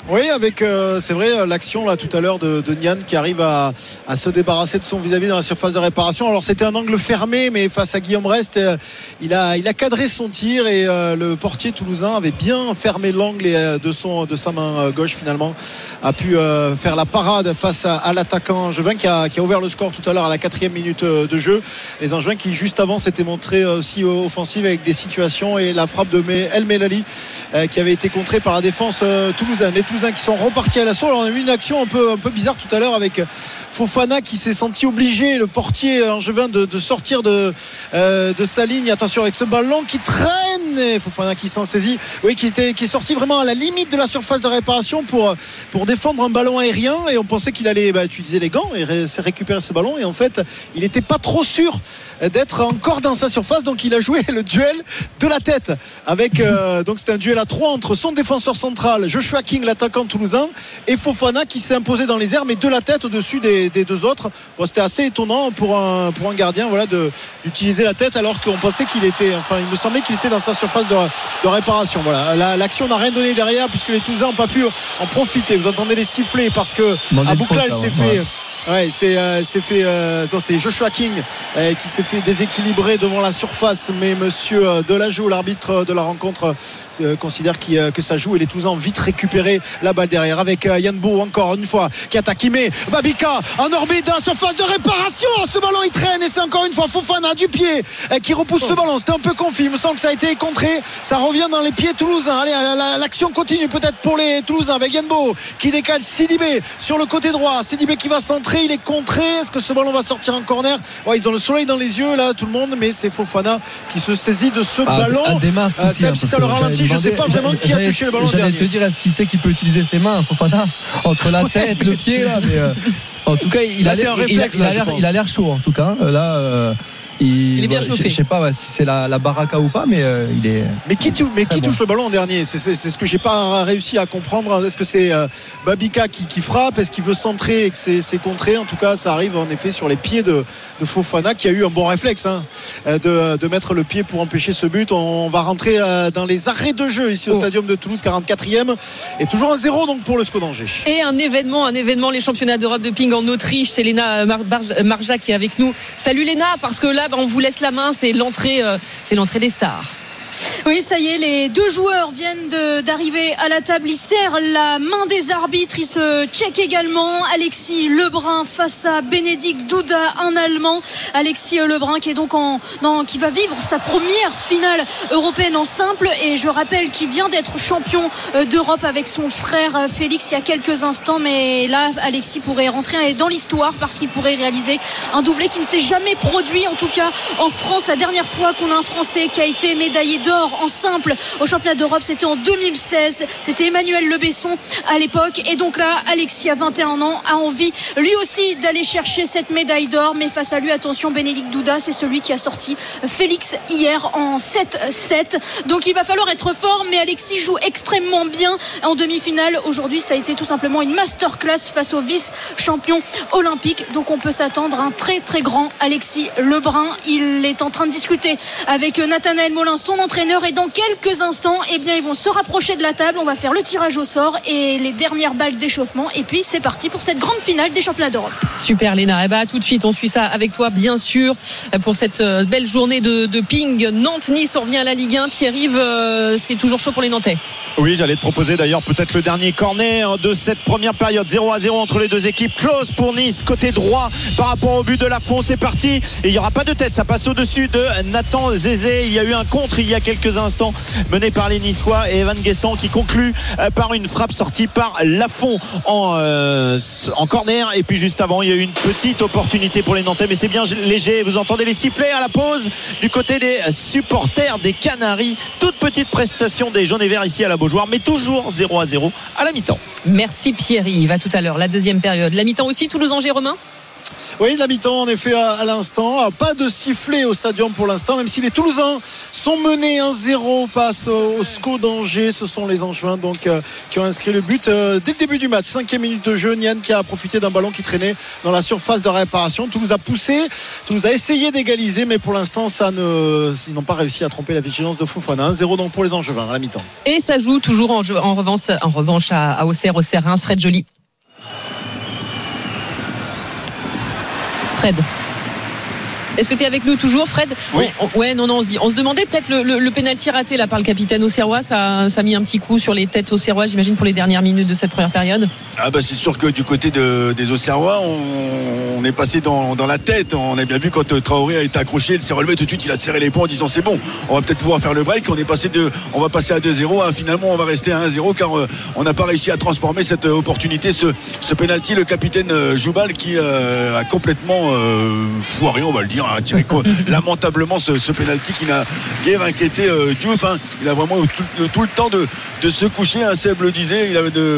Oui, avec c'est vrai l'action là tout à l'heure de Nian qui arrive à se débarrasser de son vis-à-vis dans la surface de réparation. Alors c'était un angle fermé, mais face à Guillaume Rest, il a cadré son tir et le portier toulousain avait bien fermé l'angle et de sa main gauche finalement a pu faire la parade face à l'attaquant angevin qui a ouvert le score tout à l'heure à la 4e minute de jeu. Les Angevins qui juste avant s'étaient montrés aussi offensifs avec des situations et la frappe de El Melali qui avait été contrée par la défense toulousaine. Les Toulousains qui sont repartis à l'assaut. Alors on a eu une action un peu bizarre tout à l'heure avec Fofana qui s'est senti obligé, le portier angevin, de sortir de sa ligne. Attention avec ce ballon qui traîne et Fofana qui s'en saisit. Oui, qui est sorti vraiment à la limite de la surface de réparation pour défendre un ballon aérien et on pensait qu'il allait utiliser les gants et récupérer ce ballon et en fait il n'était pas trop sûr d'être encore dans sa surface, donc il a joué le duel de la tête avec donc c'était un duel à 3 entre son défenseur central Joshua King, l'attaquant toulousain, et Fofana qui s'est imposé dans les airs mais de la tête au-dessus des deux autres. Bon, c'était assez étonnant pour un gardien d'utiliser la tête alors qu'on pensait il me semblait qu'il était dans sa surface de réparation. Voilà, l'action n'a rien donné derrière puisque les Toulousains n'ont pas pu en profiter. Vous entendez les sifflets parce que Abouklal s'est fait c'est Joshua King qui s'est fait déséquilibrer devant la surface, mais monsieur Delageau, l'arbitre de la rencontre, considère que ça joue et les Toulousains ont vite récupéré la balle derrière avec Yann Beau encore une fois qui attaque, il met Babika en orbite dans la surface de réparation. Ce ballon il traîne et c'est encore une fois Fofana du pied qui repousse ce ballon. C'était un peu confus, il me semble que ça a été contré, ça revient dans les pieds toulousains. Allez, l'action continue peut-être pour les Toulousains avec Yann Beau qui décale Sidibé sur le côté droit. Sidibé qui va centrer, il est contré. Est-ce que ce ballon va sortir en corner? Ils ont le soleil dans les yeux là tout le monde, mais c'est Fofana qui se saisit de ce ballon. Si ça le ralentit, je ne sais pas vraiment qui a touché le ballon dernier. J'allais te dire, est-ce qu'il sait qu'il peut utiliser ses mains, Fofana, entre la tête, le pied là, mais en tout cas il a l'air chaud en tout cas là. Il est bien chauffé. Je sais pas si c'est la baraka ou pas, mais il est. Mais qui touche le ballon en dernier? C'est ce que j'ai pas réussi à comprendre. Est-ce que c'est Babika qui frappe? Est-ce qu'il veut centrer et que c'est contré? En tout cas, ça arrive en effet sur les pieds de Fofana qui a eu un bon réflexe de mettre le pied pour empêcher ce but. On va rentrer dans les arrêts de jeu ici au Stadium de Toulouse, 44e et toujours 1-0 donc pour le SCO d'Angers. Et un événement, les championnats d'Europe de ping en Autriche. C'est Léna Marja qui est avec nous. Salut Léna, parce que là on vous laisse la main, c'est l'entrée des stars. Oui, ça y est, les deux joueurs viennent d'arriver à la table. Ils serrent la main des arbitres. Ils se checkent également. Alexis Lebrun face à Bénédicte Douda, un Allemand. Alexis Lebrun qui est donc qui va vivre sa première finale européenne en simple. Et je rappelle qu'il vient d'être champion d'Europe avec son frère Félix il y a quelques instants. Mais là, Alexis pourrait rentrer dans l'histoire parce qu'il pourrait réaliser un doublé qui ne s'est jamais produit, en tout cas en France. La dernière fois qu'on a un Français qui a été médaillé d'or en simple au championnat d'Europe, c'était en 2016, c'était Emmanuel Lebesson à l'époque, et donc là Alexis à 21 ans a envie lui aussi d'aller chercher cette médaille d'or, mais face à lui, attention, Bénédicte Douda, c'est celui qui a sorti Félix hier en 7-7, donc il va falloir être fort, mais Alexis joue extrêmement bien en demi-finale. Aujourd'hui ça a été tout simplement une masterclass face au vice-champion olympique, donc on peut s'attendre à un très très grand Alexis Lebrun. Il est en train de discuter avec Nathanaël Molin, son entraîneur, et dans quelques instants ils vont se rapprocher de la table. On va faire le tirage au sort et les dernières balles d'échauffement, et puis c'est parti pour cette grande finale des championnats d'Europe. Super Léna, tout de suite on suit ça avec toi bien sûr pour cette belle journée de ping. Nantes-Nice, on revient à la Ligue 1. Pierre-Yves, c'est toujours chaud pour les Nantais. Oui, j'allais te proposer d'ailleurs peut-être le dernier corner de cette première période. 0-0 entre les deux équipes. Close pour Nice, côté droit par rapport au but de Lafont. C'est parti, et il n'y aura pas de tête, ça passe au-dessus de Nathan Zézé. Il y a eu un contre il y a quelques instants mené par les Niçois, et Evan Guessant qui conclut par une frappe sortie par Lafont en corner. Et puis juste avant, il y a eu une petite opportunité pour les Nantais, mais c'est bien léger. Vous entendez les sifflets à la pause du côté des supporters des Canaries. Toute petite prestation des jaunes et verts ici à la Beaujoire, mais toujours 0-0 à la mi-temps. Merci Pierre-Yves. À tout à l'heure, la deuxième période. La mi-temps aussi, Toulouse-Angers, Romain. Oui, la mi-temps en effet à l'instant. Pas de sifflet au stadium pour l'instant, même si les Toulousains sont menés 1-0 face au SCO d'Angers. Ce sont les Angevins donc qui ont inscrit le but dès le début du match. 5e minute de jeu, Nian qui a profité d'un ballon qui traînait dans la surface de réparation. Toulouse a poussé, Toulouse a essayé d'égaliser, mais pour l'instant ils n'ont pas réussi à tromper la vigilance de Fofana. 1-0 donc pour les Angevins à la mi-temps. Et ça joue toujours en revanche à Auxerre Reims. Fred Joly. Fred, est-ce que tu es avec nous toujours, Fred? Oui. On se demandait peut-être le pénalty raté là par le capitaine auxerrois, ça a mis un petit coup sur les têtes auxerrois, j'imagine, pour les dernières minutes de cette première période. C'est sûr que du côté des Auxerrois, on est passé dans la tête. On a bien vu quand Traoré a été accroché, il s'est relevé tout de suite, il a serré les poings en disant c'est bon, on va peut-être pouvoir faire le break. On va passer à 2-0, finalement on va rester à 1-0 car on n'a pas réussi à transformer cette opportunité, ce penalty. Le capitaine Joubal qui a complètement foiré, on va le dire, a tiré lamentablement ce penalty qui n'a guère inquiété Diouf. Il a vraiment tout le temps de se coucher. Seb le disait,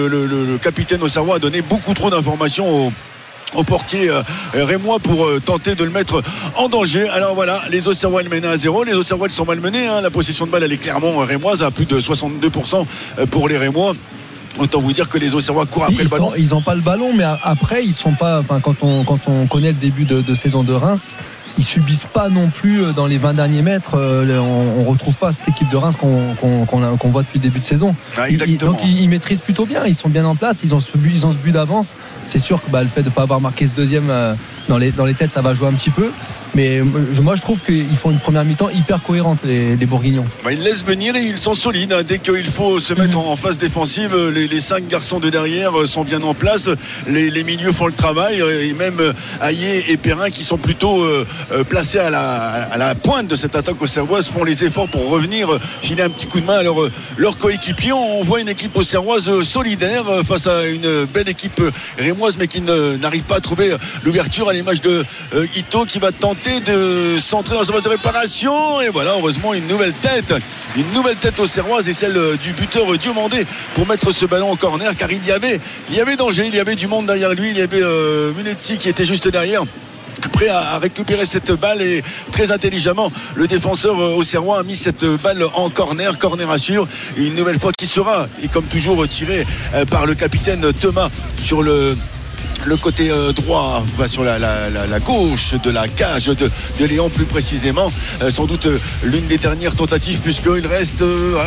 le capitaine auxerrois a donné beaucoup trop d'informations au portier rémois pour tenter de le mettre en danger. Alors voilà, les Auxerrois mènent 1-0. Les Auxerrois sont malmenés, la possession de balle elle est clairement rémoise à plus de 62% pour les Rémois. Autant vous dire que les Auxerrois courent après le ballon. Ils n'ont pas le ballon, mais après ils sont pas. Quand on connaît le début de saison de Reims, ils subissent pas non plus dans les 20 derniers mètres. On retrouve pas cette équipe de Reims qu'on voit depuis le début de saison. Exactement. Donc ils maîtrisent plutôt bien. Ils sont bien en place. Ils ont ce but d'avance. C'est sûr que le fait de ne pas avoir marqué ce deuxième dans les têtes, ça va jouer un petit peu. Mais moi je trouve qu'ils font une première mi-temps hyper cohérente, les Bourguignons. Ils laissent venir et ils sont solides. Dès qu'il faut se mettre en phase défensive, les 5 garçons de derrière sont bien en place. Les milieux font le travail, et même Aillé et Perrin qui sont plutôt placés à la pointe de cette attaque auxerroise font les efforts pour revenir filer un petit coup de main à leur coéquipier. On voit une équipe auxerroise solidaire face à une belle équipe rémoise, mais qui n'arrive pas à trouver l'ouverture, à l'image de Ito qui va tenter de centrer dans sa phase de réparation. Et voilà, heureusement une nouvelle tête auxerroise, et celle du buteur Diomandé pour mettre ce ballon en corner, car il y avait danger, il y avait du monde derrière lui. Il y avait Munetsi qui était juste derrière, prêt à récupérer cette balle, et très intelligemment le défenseur auxerrois a mis cette balle en corner assure, une nouvelle fois qui sera, et comme toujours, tiré par le capitaine Thomas sur le côté droit, sur la gauche de la cage de Léon plus précisément. Sans doute l'une des dernières tentatives, puisqu'il reste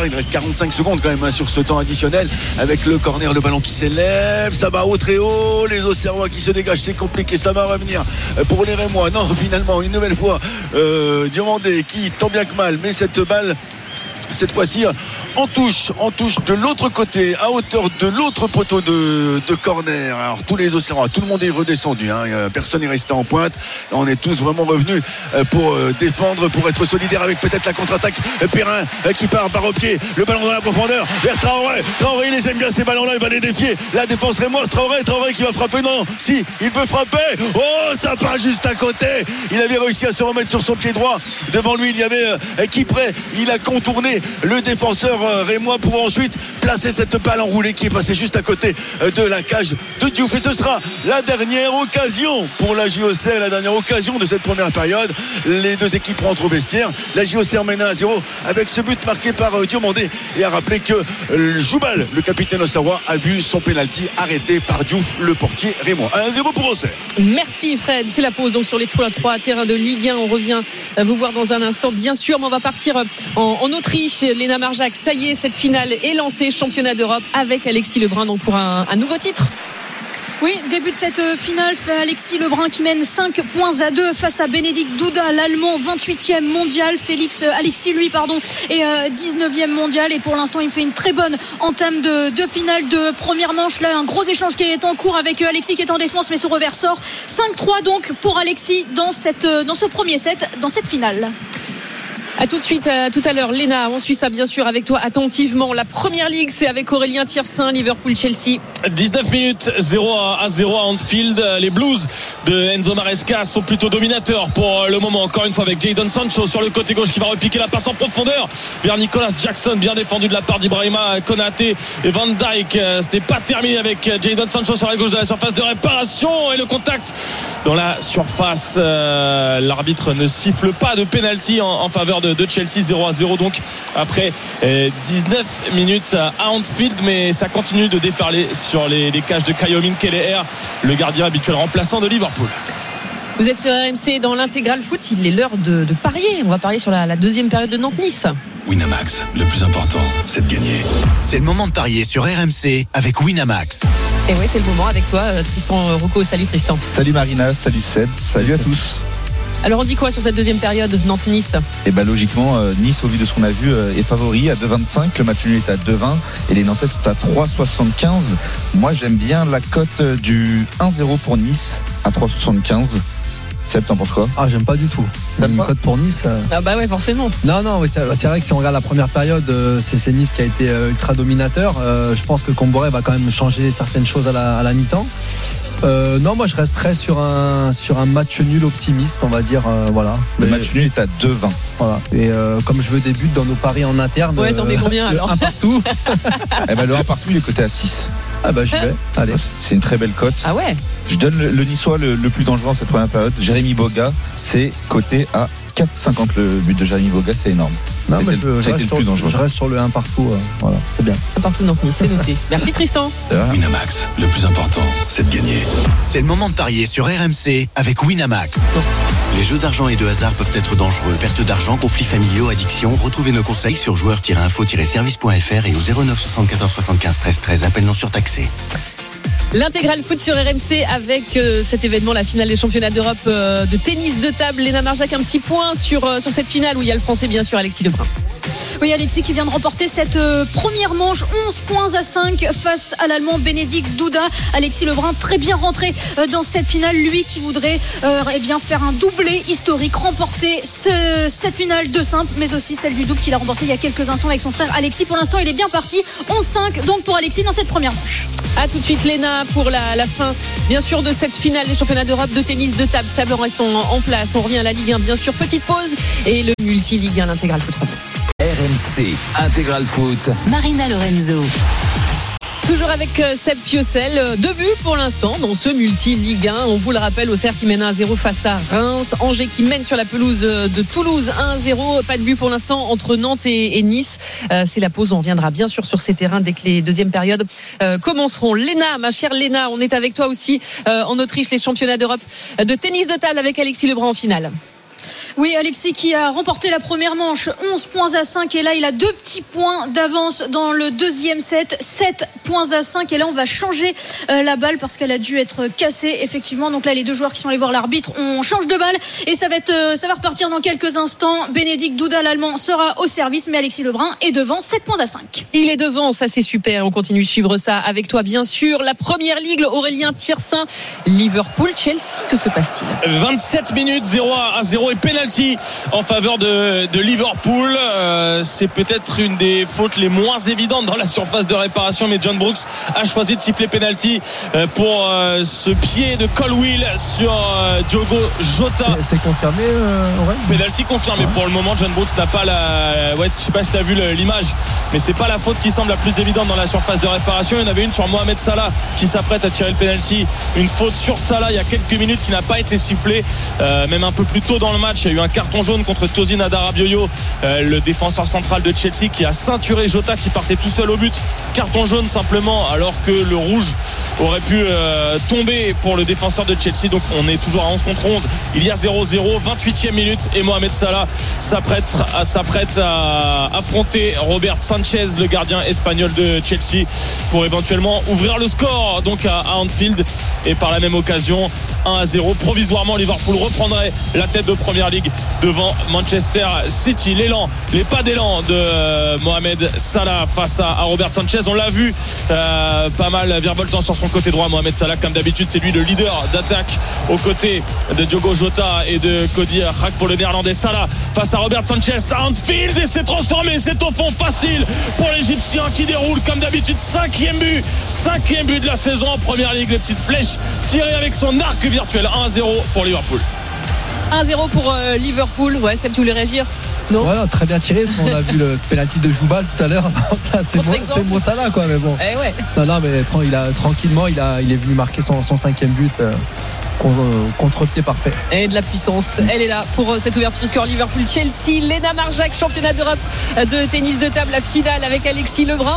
45 secondes quand même sur ce temps additionnel, avec le corner, le ballon qui s'élève, ça va haut, très haut, les Auxerrois qui se dégagent, c'est compliqué, ça va revenir pour les Rémois. Non, finalement une nouvelle fois Diomandé qui, tant bien que mal, met cette balle cette fois-ci en touche de l'autre côté, à hauteur de l'autre poteau de corner. Alors tous les Auxerrois, tout le monde est redescendu, personne n'est resté en pointe. Là, on est tous vraiment revenus pour défendre, pour être solidaires, avec peut-être la contre-attaque. Perrin qui part au pied, le ballon dans la profondeur vers Traoré, il les aime bien ces ballons là, il va les défier, la défense rémoise. Traoré qui va frapper, non, si il peut frapper, ça part juste à côté. Il avait réussi à se remettre sur son pied droit, devant lui il y avait Kipré, il a contourné le défenseur rémois pour ensuite placer cette balle enroulée qui est passée juste à côté de la cage de Diouf. Et ce sera la dernière occasion pour la JOCR, la dernière occasion de cette première période. Les deux équipes rentrent au vestiaire. La JOCR mène 1-0 avec ce but marqué par Diomandé, et à rappeler que Joubal, le capitaine auxerrois, a vu son pénalty arrêté par Diouf, le portier rémois. 1-0 pour Auxerre. Merci Fred, c'est la pause donc sur les 3 terrains de Ligue 1. On revient vous voir dans un instant bien sûr, mais on va partir en Autriche. Léna Marjac, ça y est, cette finale est lancée, championnat d'Europe avec Alexis Lebrun donc pour un nouveau titre. Oui, début de cette finale, Alexis Lebrun qui mène 5-2 face à Bénédicte Douda, l'Allemand 28e mondial. Alexis est 19e mondial, et pour l'instant il fait une très bonne entame de finale, de première manche. Là, un gros échange qui est en cours avec Alexis qui est en défense, mais son revers sort. 5-3 donc pour Alexis dans ce premier set, dans cette finale. À tout de suite, à tout à l'heure. Léna, on suit ça bien sûr avec toi attentivement. La première ligue, c'est avec Aurélien Thirsin, Liverpool-Chelsea. 19 minutes, 0-0 à Anfield. Les Blues de Enzo Maresca sont plutôt dominateurs pour le moment. Encore une fois avec Jadon Sancho sur le côté gauche qui va repiquer la passe en profondeur vers Nicolas Jackson, bien défendu de la part d'Ibrahima Konaté et Van Dijk. Ce n'est pas terminé avec Jadon Sancho sur la gauche de la surface de réparation et le contact dans la surface. L'arbitre ne siffle pas de pénalty en faveur de Chelsea. 0-0 donc après 19 minutes à Anfield, mais ça continue de déferler sur les cages de Kayomin Kelleher, le gardien habituel remplaçant de Liverpool. Vous êtes sur RMC dans l'intégral foot, il est l'heure de parier. On va parier sur la deuxième période de Nantes-Nice. Winamax, le plus important, c'est de gagner. C'est le moment de parier sur RMC avec Winamax. Et oui, c'est le moment avec toi, Tristan Rocco. Salut Tristan. Salut Marina, salut Seb, salut à tous. Alors on dit quoi sur cette deuxième période Nantes-Nice? Et logiquement Nice, au vu de ce qu'on a vu, est favori à 2,25. Le match nul est à 2,20 et les Nantais sont à 3,75. Moi j'aime bien la cote du 1-0 pour Nice à 3,75. Seb, t'en penses quoi? Ah, j'aime pas du tout. Une cote pour Nice. Ah bah ouais, forcément. Non, oui, c'est vrai que si on regarde la première période, c'est Nice qui a été ultra dominateur. Je pense que Comboré va quand même changer certaines choses à la mi-temps. Non, moi je resterais sur un match nul optimiste, on va dire. Voilà. Le match nul est à 2,20. Voilà. Et comme je veux des buts dans nos paris en interne. Ouais, t'en mets combien alors? Un partout. Le 1 partout, il est coté à 6. Ah bah j'y vais. Allez. C'est une très belle cote. Ah ouais. Je donne le Niçois le plus dangereux en cette première période. Jérémy Boga, c'est coté à 4,50 le but de Jérémy Boga, c'est énorme. Non, mais je reste sur le 1 partout. Voilà, c'est bien. 1 partout Nantes-Nice, c'est noté. Merci Tristan. Winamax, le plus important, c'est de gagner. C'est le moment de parier sur RMC avec Winamax. Les jeux d'argent et de hasard peuvent être dangereux. Perte d'argent, conflits familiaux, addiction. Retrouvez nos conseils sur joueurs-info-service.fr et au 09 74 75 13 13. Appel non surtaxé. L'intégral foot sur RMC avec cet événement, la finale des championnats d'Europe de tennis de table. Léna Marjac, un petit point sur cette finale où il y a le français bien sûr, Alexis Lebrun. Oui, Alexis qui vient de remporter cette première manche, 11-5 face à l'Allemand Bénédicte Douda. Alexis Lebrun très bien rentré dans cette finale, lui qui voudrait faire un doublé historique, remporter cette finale de simple, mais aussi celle du double qu'il a remporté il y a quelques instants avec son frère Alexis. Pour l'instant, il est bien parti, 11-5 donc pour Alexis dans cette première manche. A tout de suite Léna pour la fin bien sûr de cette finale des championnats d'Europe de tennis de table. Ça, restons en place, on revient à la Ligue 1 bien sûr, petite pause et le multi-Ligue 1, l'intégral foot. RMC Intégral Foot. Marina Lorenzo. Toujours avec Seb Piocel, 2 buts pour l'instant dans ce multi-Ligue 1. On vous le rappelle, Auxerre qui mène 1-0 face à Reims. Angers qui mène sur la pelouse de Toulouse 1-0. Pas de but pour l'instant entre Nantes et Nice. C'est la pause, on reviendra bien sûr sur ces terrains dès que les deuxièmes périodes commenceront. Léna, ma chère Léna, on est avec toi aussi en Autriche, les championnats d'Europe de tennis de table avec Alexis Lebrun en finale. Oui, Alexis qui a remporté la première manche, 11-5 et là il a 2 petits points d'avance dans le deuxième set, 7-5 et là on va changer la balle parce qu'elle a dû être cassée effectivement. Donc là les deux joueurs qui sont allés voir l'arbitre, on change de balle et ça va repartir dans quelques instants. Bénédicte Douda, l'Allemand, sera au service, mais Alexis Lebrun est devant, 7-5. Il est devant, ça c'est super, on continue de suivre ça avec toi bien sûr. La première ligue, Aurélien Thirsin, Liverpool-Chelsea, que se passe-t-il? 27 minutes, 0-0 et pénalty en faveur de Liverpool. C'est peut-être une des fautes les moins évidentes dans la surface de réparation, mais John Brooks a choisi de siffler pénalty pour ce pied de Colwill sur Diogo Jota. C'est confirmé, Aurélien? Pénalty confirmé pour le moment. John Brooks n'a pas la... Ouais, je sais pas si tu as vu l'image, mais c'est pas la faute qui semble la plus évidente dans la surface de réparation. Il y en avait une sur Mohamed Salah qui s'apprête à tirer le pénalty. Une faute sur Salah il y a quelques minutes qui n'a pas été sifflée, même un peu plus tôt dans le match. Il y a eu un carton jaune contre Tosin Adarabioyo, le défenseur central de Chelsea, qui a ceinturé Jota qui partait tout seul au but. Carton jaune simplement, alors que le rouge aurait pu tomber pour le défenseur de Chelsea. Donc on est toujours à 11 contre 11. Il y a 0-0, 28e minute et Mohamed Salah s'apprête à affronter Robert Sanchez, le gardien espagnol de Chelsea, pour éventuellement ouvrir le score donc à Anfield. Et par la même occasion, 1-0. Provisoirement, Liverpool reprendrait la tête de Première Ligue devant Manchester City. Les pas d'élan de Mohamed Salah face à Robert Sanchez. On l'a vu pas mal virevoltant sur son son côté droit. Mohamed Salah, comme d'habitude, c'est lui le leader d'attaque aux côtés de Diogo Jota et de Cody Gakpo pour le néerlandais. Salah face à Robert Sanchez à Anfield et c'est transformé, c'est au fond facile pour l'Égyptien qui déroule comme d'habitude. 5e but de la saison en première ligue. Les petites flèches tirées avec son arc virtuel. 1-0 pour Liverpool. 1-0 pour Liverpool. Ouais, Seb, tu voulais réagir? Non, voilà, très bien tiré, parce qu'on a vu le penalty de Joubal tout à l'heure. C'est Mo Salah, quoi, mais bon. Eh ouais. Non, mais tranquillement, il est venu marquer son 5e but. Contre-pied parfait. Et de la puissance, elle est là pour cette ouverture score Liverpool-Chelsea. Lena Marjac, championat d'Europe de tennis de table, la finale avec Alexis Lebrun.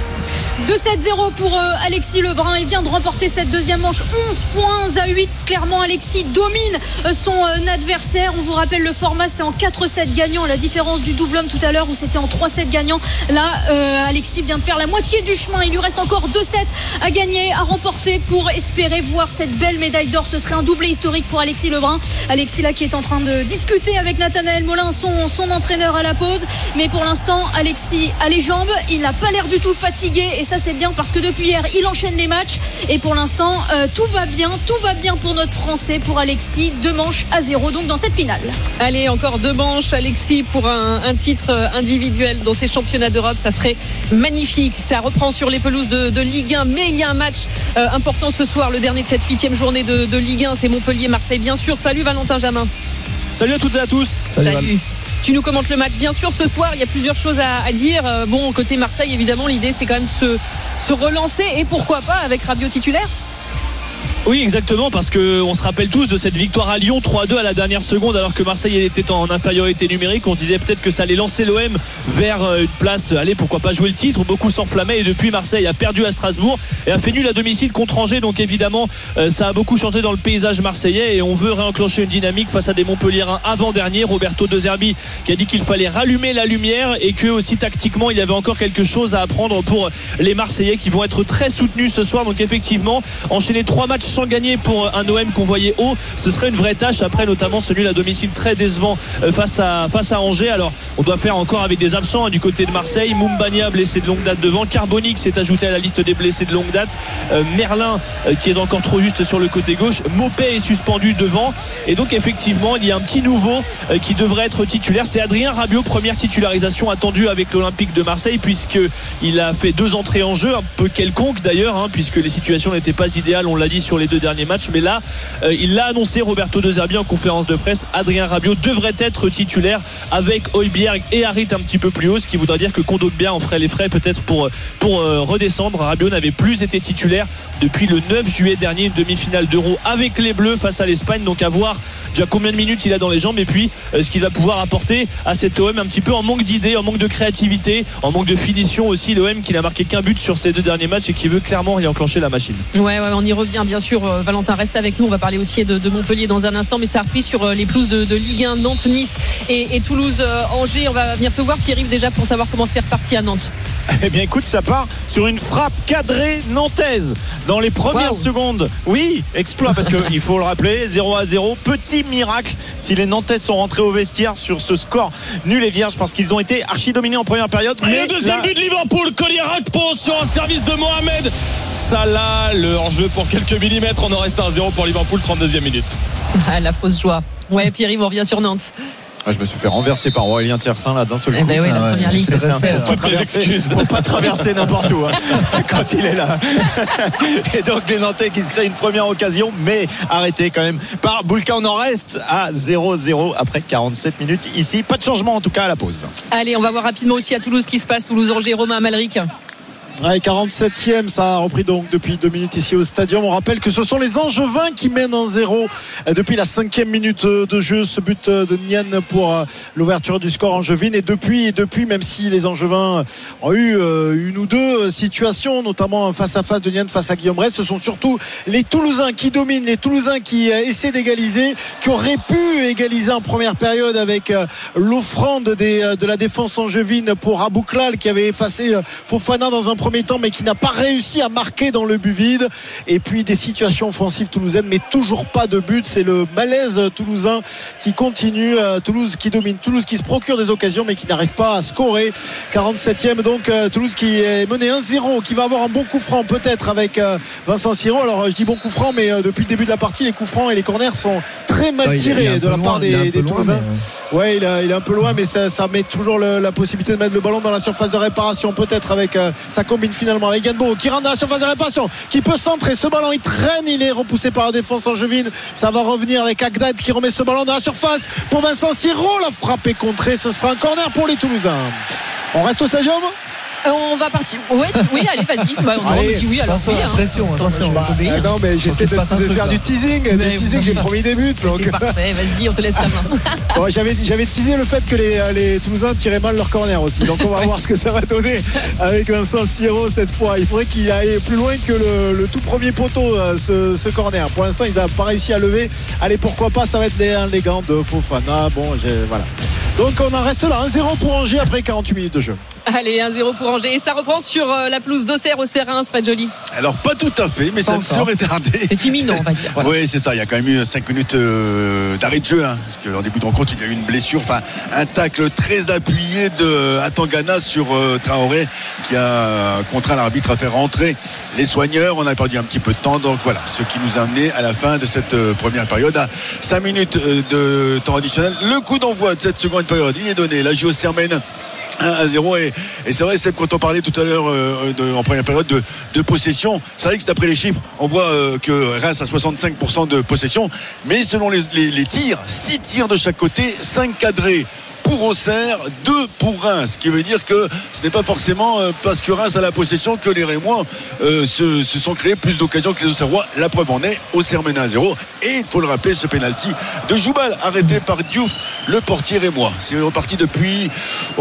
2-7-0 pour Alexis Lebrun. Il vient de remporter cette deuxième manche. 11 points à 8. Clairement, Alexis domine son adversaire. On vous rappelle, le format, c'est en 4-7 gagnants. La différence du double homme tout à l'heure où c'était en 3-7 gagnants. Là, Alexis vient de faire la moitié du chemin. Il lui reste encore 2 sets à gagner, à remporter pour espérer voir cette belle médaille d'or. Ce serait un doublé historique pour Alexis Lebrun. Alexis là qui est en train de discuter avec Nathanaël Molin, son entraîneur, à la pause. Mais pour l'instant, Alexis a les jambes. Il n'a pas l'air du tout fatigué. Et ça, c'est bien parce que depuis hier, il enchaîne les matchs. Et pour l'instant, tout va bien pour notre Français, pour Alexis. 2 manches à 0 donc dans cette finale. Allez, encore 2 manches, Alexis, pour un titre individuel dans ces championnats d'Europe. Ça serait magnifique. Ça reprend sur les pelouses de Ligue 1. Mais il y a un match important ce soir, le dernier de cette 8e journée de Ligue 1. C'est Montpellier-Marseille, bien sûr. Salut Valentin Jamin. Salut à toutes et à tous. Salut. Tu nous commentes le match, bien sûr, ce soir. Il y a plusieurs choses à dire. Bon, côté Marseille, évidemment, l'idée, c'est quand même de se relancer. Et pourquoi pas avec Rabiot titulaire? Oui, exactement, parce qu'on se rappelle tous de cette victoire à Lyon 3-2 à la dernière seconde, alors que Marseille était en infériorité numérique. On se disait peut-être que ça allait lancer l'OM vers une place, allez, pourquoi pas jouer le titre. Beaucoup s'enflammaient, et depuis, Marseille a perdu à Strasbourg et a fait nul à domicile contre Angers. Donc évidemment, ça a beaucoup changé dans le paysage marseillais, et on veut réenclencher une dynamique face à des Montpelliérains avant-dernier. Roberto De Zerbi qui a dit qu'il fallait rallumer la lumière, et que aussi tactiquement il y avait encore quelque chose à apprendre pour les Marseillais, qui vont être très soutenus ce soir. Donc effectivement, enchaîner 3 matchs sans gagner pour un OM qu'on voyait haut, ce serait une vraie tâche, après notamment ce nul à domicile très décevant face à Angers. Alors on doit faire encore avec des absents du côté de Marseille. Moumbagna blessé de longue date devant, Carbonic s'est ajouté à la liste des blessés de longue date, Merlin qui est encore trop juste sur le côté gauche, Mopé est suspendu devant, et donc effectivement il y a un petit nouveau qui devrait être titulaire, c'est Adrien Rabiot. Première titularisation attendue avec l'Olympique de Marseille, puisqu'il a fait 2 entrées en jeu, un peu quelconques d'ailleurs, puisque les situations n'étaient pas idéales, on l'a dit, sur les 2 derniers matchs. Mais là, il l'a annoncé, Roberto De Zerbi, en conférence de presse. Adrien Rabiot devrait être titulaire avec Højbjerg et Harit un petit peu plus haut, ce qui voudrait dire que Kondogbia en ferait les frais peut-être pour redescendre. Rabiot n'avait plus été titulaire depuis le 9 juillet dernier, une demi-finale d'Euro avec les Bleus face à l'Espagne. Donc à voir déjà combien de minutes il a dans les jambes, et puis ce qu'il va pouvoir apporter à cet OM un petit peu en manque d'idées, en manque de créativité, en manque de finition aussi. L'OM qui n'a marqué qu'un but sur ces 2 derniers matchs et qui veut clairement réenclencher la machine. Ouais, on y revient bien sûr. Valentin, reste avec nous. On va parler aussi de Montpellier dans un instant, mais ça a repris sur les pelouses de Ligue 1, Nantes, Nice et Toulouse, Angers. On va venir te voir, Pierre-Yves, déjà pour savoir comment c'est reparti à Nantes. Eh bien écoute, ça part sur une frappe cadrée nantaise dans les premières secondes. Oui, exploit, parce qu'il faut le rappeler, 0-0, petit miracle si les Nantais sont rentrés au vestiaire sur ce score nul et vierge, parce qu'ils ont été archi dominés en première période. Et le deuxième but de Liverpool, Cody Gakpo sur un service de Mohamed Salah, le hors-jeu pour quelques millimètres. On en reste à 1-0 pour Liverpool, 32e minute. La fausse joie. Ouais, Pierre-Yves, on revient sur Nantes. Je me suis fait renverser par Aurélien Tiersin là d'un seul coup. Ben oui, la première ligue, c'est ça. Faut pas traverser n'importe où quand il est là. Et donc les Nantais qui se créent une première occasion, mais arrêté quand même par Boulka. On en reste à 0-0 après 47 minutes ici. Pas de changement en tout cas à la pause. Allez, on va voir rapidement aussi à Toulouse ce qui se passe. Toulouse-Angers, Romain Malric. Ouais, 47e, ça a repris donc depuis 2 minutes ici au Stadium. On rappelle que ce sont les Angevins qui mènent 1-0 depuis la 5e minute de jeu. Ce but de Nian pour l'ouverture du score angevine. Et depuis, même si les Angevins ont eu 1 ou 2 situations, notamment face à face de Nian face à Guillaume Rey, ce sont surtout les Toulousains qui dominent, les Toulousains qui essaient d'égaliser, qui auraient pu égaliser en première période avec l'offrande de la défense angevine pour Abouklal qui avait effacé Fofana dans un premier premier temps, mais qui n'a pas réussi à marquer dans le but vide. Et puis des situations offensives toulousaines, mais toujours pas de but. C'est le malaise toulousain qui continue. Toulouse qui domine, Toulouse qui se procure des occasions, mais qui n'arrive pas à scorer. 47e, donc Toulouse qui est mené 1-0, qui va avoir un bon coup franc peut-être avec Vincent Siro. Alors je dis bon coup franc, mais depuis le début de la partie, les coups francs et les corners sont très mal tirés de la part des Toulousains. Ouais, il est un peu loin, mais ça met toujours la possibilité de mettre le ballon dans la surface de réparation, peut-être avec sa combine finalement avec Ganbo qui rentre dans la surface de réparation, qui peut centrer. Ce ballon il traîne, il est repoussé par la défense angevine. Ça va revenir avec Agdad qui remet ce ballon dans la surface pour Vincent Siro. La frappe est contrée, ce sera un corner pour les Toulousains. On reste au stadium. On va partir. Ouais, oui, allez, vas-y. On dit oui, alors oui. Attention. Non, mais j'essaie de faire du teasing. J'ai promis des buts. Donc... Parfait, vas-y, on te laisse la main. Bon, j'avais teasé le fait que les Toulousains tiraient mal leur corner aussi. Donc on va voir ce que ça va donner avec Vincent Siro cette fois. Il faudrait qu'il aille plus loin que le tout premier poteau, ce corner. Pour l'instant, ils n'ont pas réussi à lever. Allez, pourquoi pas, ça va être les gants de Fofana. Bon, voilà. Donc on en reste là, 1-0 pour Angers après 48 minutes de jeu. Allez, 1-0 pour Angers. Et ça reprend sur la pelouse d'Auxerre au Reims, pas joli. Alors pas tout à fait, mais ça ne serait tardé. C'est imminent, on va dire. Voilà. Oui, c'est ça, il y a quand même eu 5 minutes d'arrêt de jeu, parce qu'en début de rencontre, il y a eu une blessure, un tacle très appuyé de Atangana sur Traoré, qui a contraint l'arbitre à faire rentrer les soigneurs. On a perdu un petit peu de temps, donc voilà, ce qui nous a amené à la fin de cette première période à 5 minutes de temps additionnel. Le coup d'envoi de cette seconde période, il est donné. La JO mène 1-0 et c'est vrai, c'est quand on parlait tout à l'heure en première période de possession, c'est vrai que d'après les chiffres on voit que Reims a 65% de possession, mais selon les tirs, 6 tirs de chaque côté, 5 cadrés pour Auxerre, 2 pour Reims, ce qui veut dire que ce n'est pas forcément parce que Reims a la possession que les Rémois se sont créés plus d'occasions que les Auxerrois. La preuve en est, Auxerre mène 1-0 et il faut le rappeler, ce pénalty de Joubal arrêté par Diouf, le portier rémois. C'est reparti depuis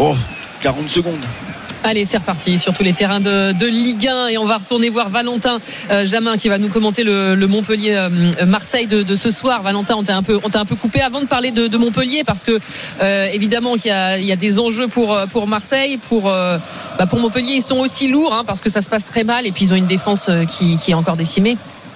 40 secondes. Allez, c'est reparti sur tous les terrains de Ligue 1 et on va retourner voir Valentin Jamin qui va nous commenter le Montpellier Marseille de ce soir. Valentin, on t'a un peu coupé avant de parler de Montpellier parce que évidemment qu'il y a des enjeux pour Marseille, pour Montpellier ils sont aussi lourds parce que ça se passe très mal et puis ils ont une défense qui est encore décimée.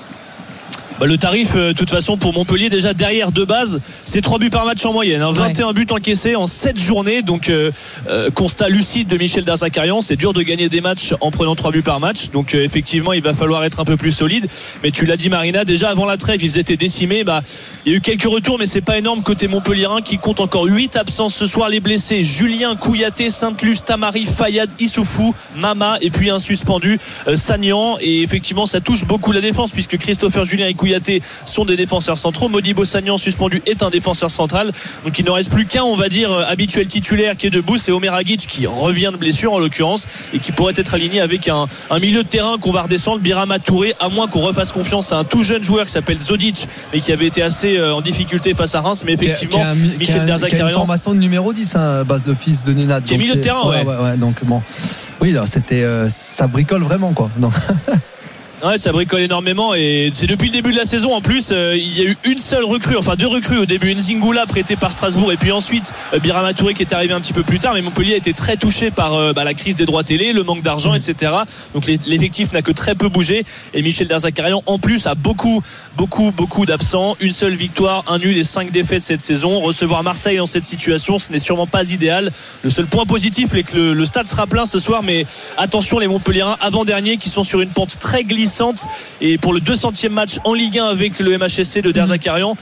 Le tarif, de toute façon, pour Montpellier, déjà derrière de base, c'est 3 buts par match en moyenne. 21 buts encaissés en 7 journées. Donc, constat lucide de Michel Derzakarian. C'est dur de gagner des matchs en prenant 3 buts par match. Donc, effectivement, il va falloir être un peu plus solide. Mais tu l'as dit, Marina, déjà avant la trêve, ils étaient décimés. Il y a eu quelques retours, mais c'est pas énorme côté montpelliérain qui compte encore 8 absences ce soir. Les blessés, Julien, Kouyaté, Sainte-Luce, Tamari, Fayad, Issoufou, Mama et puis un suspendu, Sagnan. Et effectivement, ça touche beaucoup la défense puisque Christopher, Julien et Kouyaté sont des défenseurs centraux. Modibo Sagnan suspendu est un défenseur central, donc il ne reste plus qu'un, on va dire, habituel titulaire qui est debout, c'est Omer Agic qui revient de blessure en l'occurrence et qui pourrait être aligné avec un milieu de terrain qu'on va redescendre, Birama Touré, à moins qu'on refasse confiance à un tout jeune joueur qui s'appelle Zodic mais qui avait été assez en difficulté face à Reims, mais effectivement Michel Derzakarian, une formation de numéro 10 base de fils de Nenad qui est milieu de terrain, ouais, donc bon, oui, là, c'était ça bricole vraiment quoi. Non. Ouais, ça bricole énormément et c'est depuis le début de la saison en plus. Il y a eu une seule recrue, enfin 2 recrues au début, Nzingula prêté par Strasbourg et puis ensuite Birama Touré qui est arrivé un petit peu plus tard, mais Montpellier a été très touché par la crise des droits télé, le manque d'argent, etc. Donc l'effectif n'a que très peu bougé et Michel Derzakarian en plus a beaucoup d'absents, une seule victoire, un nul et 5 défaites cette saison. Recevoir Marseille dans cette situation, ce n'est sûrement pas idéal. Le seul point positif c'est que le stade sera plein ce soir, mais attention, les Montpelliérains avant-derniers qui sont sur une pente très glissante et pour le 200e match en Ligue 1 avec le MHSC de Derzakarian,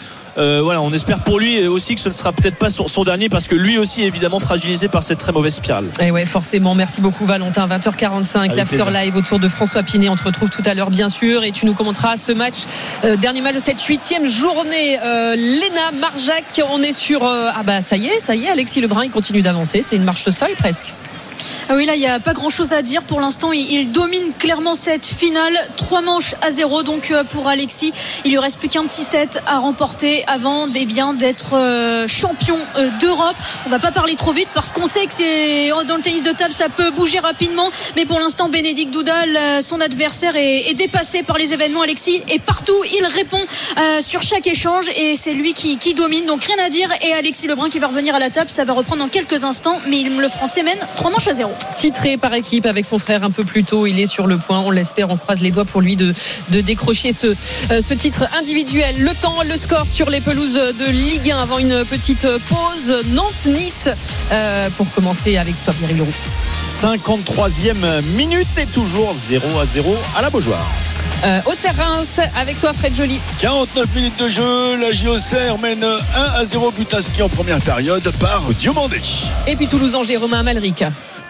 on espère pour lui aussi que ce ne sera peut-être pas son dernier parce que lui aussi est évidemment fragilisé par cette très mauvaise spirale. Et ouais, forcément. Merci beaucoup Valentin. 20h45, l'after live autour de François Pinet. On te retrouve tout à l'heure bien sûr et tu nous commenteras ce match, dernier match de cette 8e journée. Léna Marjac, on est sur ça y est, Alexis Lebrun il continue d'avancer, c'est une marche au sol presque. Ah oui, là il n'y a pas grand chose à dire pour l'instant, il domine clairement cette finale, 3 manches à 0 donc pour Alexis, il lui reste plus qu'un petit set à remporter avant d'être champion d'Europe. On va pas parler trop vite parce qu'on sait que c'est dans le tennis de table ça peut bouger rapidement, mais pour l'instant Bénédicte Doudal, son adversaire est dépassé par les événements. Alexis est partout, il répond sur chaque échange et c'est lui qui domine, donc rien à dire. Et Alexis Lebrun qui va revenir à la table, ça va reprendre dans quelques instants, mais le Français mène 3 manches à 1-0. Titré par équipe avec son frère un peu plus tôt, il est sur le point, on l'espère, on croise les doigts pour lui de décrocher ce titre individuel. Le temps, le score sur les pelouses de Ligue 1 avant une petite pause. Nantes-Nice pour commencer avec toi, Pierre Leroux. 53e minute et toujours 0-0 à la Beaujoire. Auxerre-Reims avec toi, Fred Joly. 49 minutes de jeu, la JOCR mène 1-0, but inscrit en première période par Diomandé. Et puis Toulouse-Angers, Romain Amalric.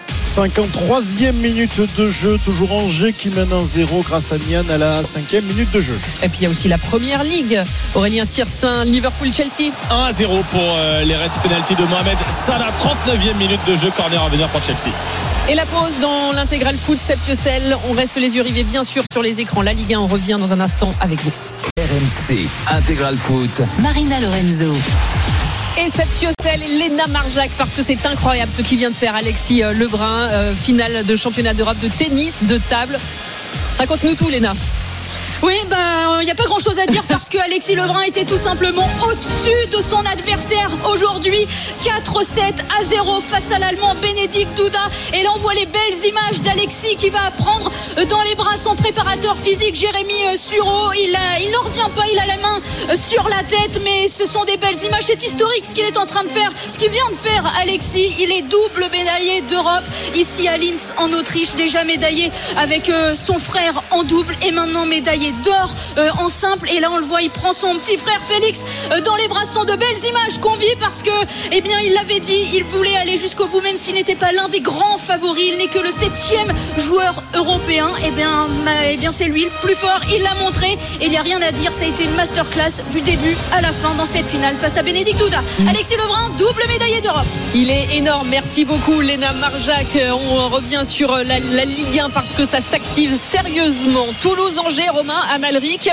53e minute de jeu, toujours Angers qui mène 1-0 grâce à Nian à la 5e minute de jeu. Et puis il y a aussi la première ligue. Aurélien Tiersin, Liverpool-Chelsea. 1-0 pour les Reds, penalty de Mohamed Salah, 39e minute de jeu, corner à venir pour Chelsea. Et la pause dans l'intégral foot, Seb Piocel. On reste les yeux rivés bien sûr sur les écrans. La Ligue 1, on revient dans un instant avec vous. RMC Intégral Foot. Marina Lorenzo. Et Seb Piocel et Léna Marjac, parce que c'est incroyable ce qui vient de faire Alexis Lebrun, finale de championnat d'Europe de tennis de table. Raconte-nous tout, Léna. Oui, il n'y a pas grand chose à dire parce que Alexis Lebrun était tout simplement au-dessus de son adversaire aujourd'hui. 4-7-0 face à l'Allemand Bénédicte Duda. Et là on voit les belles images d'Alexis qui va prendre dans les bras son préparateur physique Jérémy Sureau. Il ne revient pas, il a la main sur la tête, mais ce sont des belles images. C'est historique ce qu'il est en train de faire, ce qu'il vient de faire Alexis. Il est double médaillé d'Europe ici à Linz en Autriche, déjà médaillé avec son frère en double et maintenant médaillé d'or en simple. Et là on le voit, il prend son petit frère Félix dans les bras. Ce sont de belles images qu'on vit parce que il l'avait dit, il voulait aller jusqu'au bout même s'il n'était pas l'un des grands favoris. Il n'est que le 7e joueur européen. C'est lui le plus fort, il l'a montré et il n'y a rien à dire. Ça a été une masterclass du début à la fin dans cette finale face à Bénédicte Duda. Alexis Lebrun, double médaillé d'Europe. Il est énorme, merci beaucoup Léna Marjac. On revient sur la Ligue 1 parce que ça s'active sérieusement. Toulouse-Angers, Romain Amalric,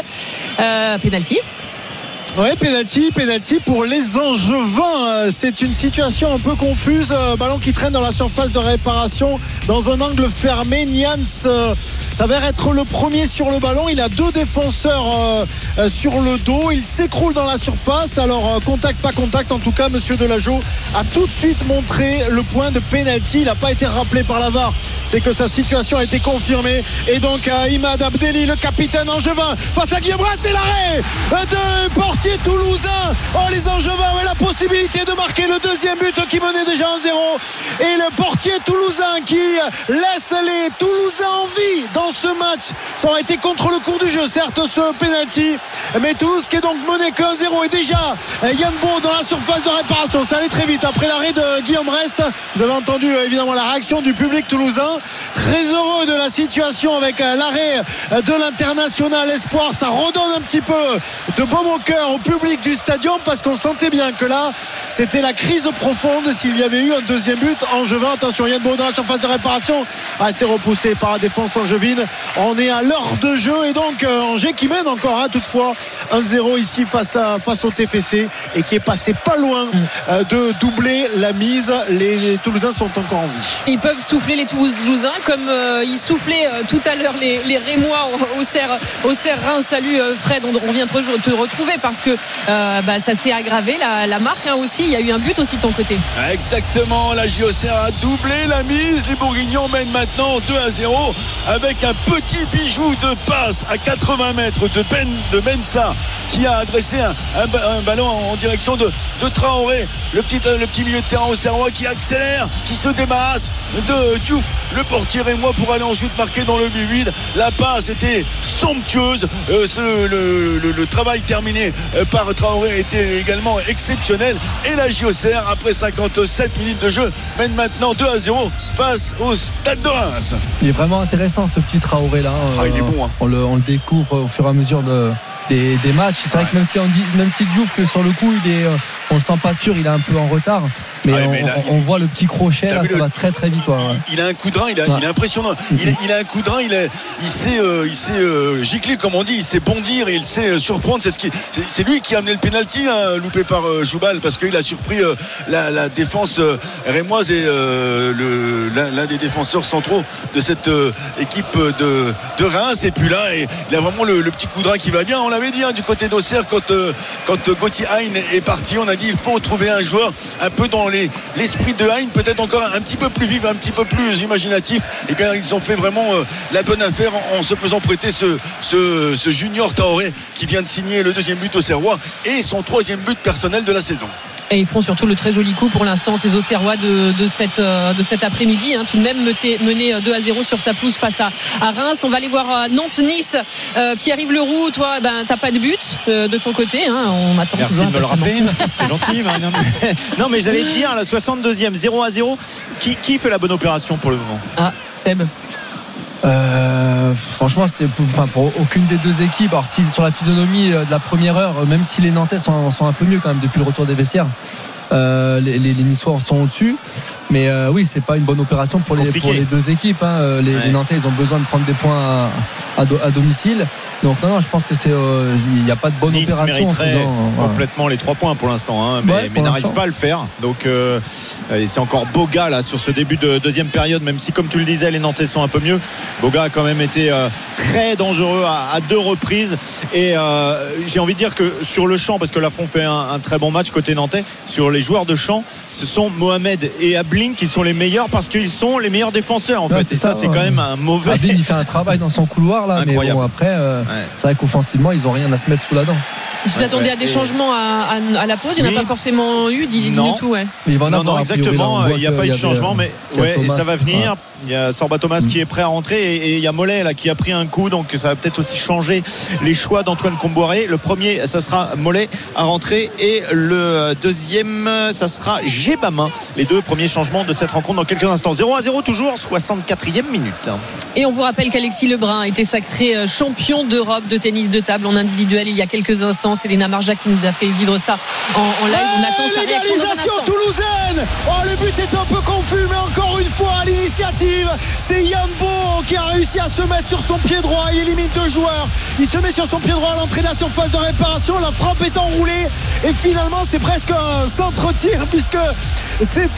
penalty. Ouais, penalty pour les Angevins. C'est une situation un peu confuse. Ballon qui traîne dans la surface de réparation dans un angle fermé. Nians s'avère être le premier sur le ballon. Il a deux défenseurs sur le dos. Il s'écroule dans la surface. Alors contact, pas contact. En tout cas, monsieur Delageau a tout de suite montré le point de penalty. Il n'a pas été rappelé par la VAR. C'est que sa situation a été confirmée. Et donc Imad Abdelli, le capitaine angevin, face à Guillaume Rast, et l'arrêt de portier toulousain. Les Angevins avaient la possibilité de marquer le deuxième but qui menait déjà 1-0. Et le portier toulousain qui laisse les Toulousains en vie dans ce match. Ça aurait été contre le cours du jeu, certes, ce penalty. Mais Toulouse qui est donc mené que 1-0. Et déjà, Yann Beau dans la surface de réparation. Ça allait très vite après l'arrêt de Guillaume Rest. Vous avez entendu évidemment la réaction du public toulousain. Très heureux de la situation avec l'arrêt de l'international espoir. Ça redonne un petit peu de baume au cœur au public du stadium parce qu'on sentait bien que là c'était la crise profonde s'il y avait eu un deuxième but angevin. Attention, Yann Beau dans la surface de réparation, c'est repoussé par la défense angevine. On est à l'heure de jeu et donc Angers qui mène encore toutefois 1-0 ici face au TFC et qui est passé pas loin de doubler la mise. Les Toulousains sont encore en vie. Ils peuvent souffler les Toulousains comme ils soufflaient tout à l'heure les Rémois au Serre-Reims. Salut Fred, on vient te retrouver parce que ça s'est aggravé la marque aussi. Il y a eu un but aussi de ton côté. Exactement, la JOCR a doublé la mise. Les Bourguignons mènent maintenant 2-0 avec un petit bijou de passe à 80 mètres de Bensa qui a adressé un ballon en direction de Traoré, le petit milieu de terrain au Serrois qui accélère, qui se débarrasse de Diouf, le portier rémois, pour aller ensuite marquer dans le but vide. La passe était somptueuse. Le travail terminé par Traoré était également exceptionnel. Et la JOCR, après 57 minutes de jeu, mène maintenant 2-0 face au Stade de Reims. Il est vraiment intéressant ce petit Traoré là. Il est bon. On le découvre au fur et à mesure des matchs. C'est vrai que même si Diouf sur le coup on le sent pas sûr, il est un peu en retard. Mais on voit le petit crochet là, ça va très très vite. Il a un coup de rein, il est impressionnant. Il a un coup de rein, il sait gicler comme on dit, il sait bondir et il sait surprendre. C'est lui qui a amené le pénalty loupé par Joubal parce qu'il a surpris la défense rémoise et l'un des défenseurs centraux de cette équipe de Reims. Et puis là, il a vraiment le petit coup de rein qui va bien. On l'avait dit du côté d'Auxerre quand Gauthier Hein est parti, on a dit il faut trouver un joueur un peu dans dans l'esprit de Hein, peut-être encore un petit peu plus vif, un petit peu plus imaginatif. Et bien ils ont fait vraiment la bonne affaire en se faisant prêter ce Junior Traoré qui vient de signer le 2e but au Auxerrois et son 3e but personnel de la saison. Et ils font surtout le très joli coup pour l'instant, ces Auxerrois de cet après-midi, hein, tout de même mené 2-0 sur sa pelouse face à Reims. On va aller voir Nantes-Nice. Pierre-Yves Leroux, toi, t'as pas de but de ton côté, hein, on attend. Merci de me le rappeler, c'est gentil. Non mais j'allais te dire, la 62e, 0-0, qui fait la bonne opération pour le moment? Seb. Franchement, c'est pour aucune des deux équipes. Alors, si sur la physionomie de la première heure, même si les Nantais sont un peu mieux quand même depuis le retour des vestiaires, les Niçois sont au-dessus. Mais oui, c'est pas une bonne opération pour les deux équipes. Hein. Les Nantais, ils ont besoin de prendre des points à domicile. Donc non, je pense que il n'y a pas de bonne Nice opération. Mériterait complètement les 3 points pour l'instant, hein, mais n'arrive pas à le faire. Donc c'est encore Boga là sur ce début de deuxième période, même si comme tu le disais, les Nantais sont un peu mieux. Boga a quand même été très dangereux à 2 reprises. Et j'ai envie de dire que sur le champ, parce que Lafont fait un très bon match côté nantais, sur les joueurs de champ, ce sont Mohamed et Ablin qui sont les meilleurs parce qu'ils sont les meilleurs défenseurs en fait. Et ça c'est quand même un mauvais. Ablin, il fait un travail dans son couloir là. Incroyable. Mais bon, après c'est vrai qu'offensivement ils ont rien à se mettre sous la dent. Tu t'attendais à des changements à la pause? Il n'y en a pas forcément eu, dis tout. Non, exactement. Il n'y a pas eu de changement, mais et ça va venir. Il y a Sorba Thomas qui est prêt à rentrer et il y a Mollet là qui a pris un coup, donc ça va peut-être aussi changer les choix d'Antoine Comboiré. Le premier, ça sera Mollet à rentrer et le deuxième, ça sera Gébamin. Les 2 premiers changements de cette rencontre dans quelques instants. 0-0 toujours, 64e minute. Et on vous rappelle qu'Alexis Lebrun a été sacré champion d'Europe de tennis de table en individuel il y a quelques instants. C'est Léna Marja qui nous a fait vivre ça en live. On attend sa réaction. L'égalisation toulousaine. Le but est un peu confus, mais encore une fois à l'initiative, c'est Yann Beau qui a réussi à se mettre sur son pied droit. Il élimine 2 joueurs. Il se met sur son pied droit à l'entrée de la surface de réparation. La frappe est enroulée et finalement c'est presque un centre-tir puisque c'est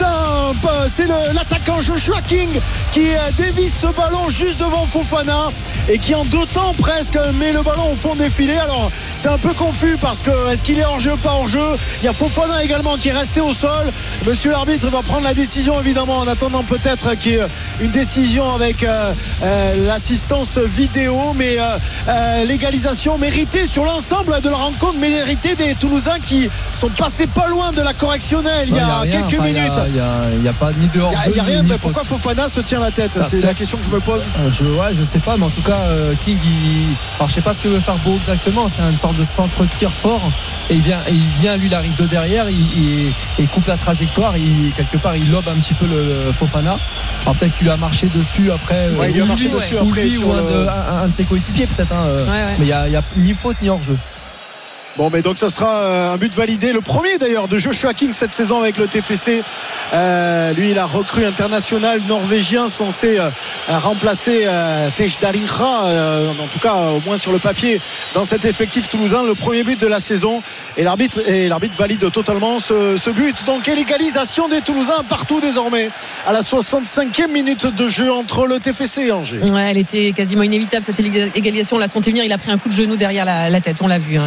l'attaquant Joshua King qui dévisse ce ballon juste devant Fofana et qui en 2 temps presque met le ballon au fond des filets. Alors c'est un peu confus parce que est-ce qu'il est hors-jeu, pas hors-jeu? Il y a Fofana également qui est resté au sol. Monsieur l'arbitre va prendre la décision évidemment en attendant peut-être qu'il y ait une décision avec l'assistance vidéo, mais l'égalisation méritée sur l'ensemble de la rencontre, méritée des Toulousains qui sont passés pas loin de la correctionnelle il y a quelques minutes. Il n'y a pas ni de hors-jeu. Il n'y a rien, mais pourquoi Fofana se tient la tête? C'est la question que je me pose. Je sais pas, mais en tout cas King alors je sais pas ce que veut faire Beau exactement. C'est une sorte de centre-tir fort et il vient lui, il arrive de derrière, il coupe la trajectoire, quelque part il lobe un petit peu le Fofana. Alors peut-être qu'il a marché dessus après, il lui a marché dessus après, ou un de ses coéquipiers peut-être, mais il n'y a ni faute ni hors-jeu. Bon, mais donc ça sera un but validé, le premier d'ailleurs de Joshua King cette saison avec le TFC. Lui, il a recrue international norvégien censé remplacer Tej Dalingra, en tout cas au moins sur le papier dans cet effectif toulousain. Le premier but de la saison et l'arbitre valide totalement ce but. Donc l'égalisation des Toulousains partout désormais à la 65e minute de jeu entre le TFC et Angers. Ouais, elle était quasiment inévitable cette égalisation. On l'a senti venir, il a pris un coup de genou derrière la tête, on l'a vu, hein,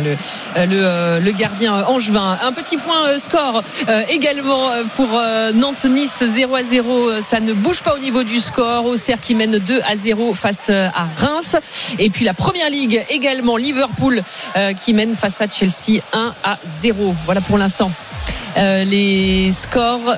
le gardien angevin. Un petit point score également pour Nantes-Nice, 0-0. Ça ne bouge pas au niveau du score. Auxerre qui mène 2-0 face à Reims. Et puis la première ligue également, Liverpool qui mène face à Chelsea 1-0. Voilà pour l'instant les scores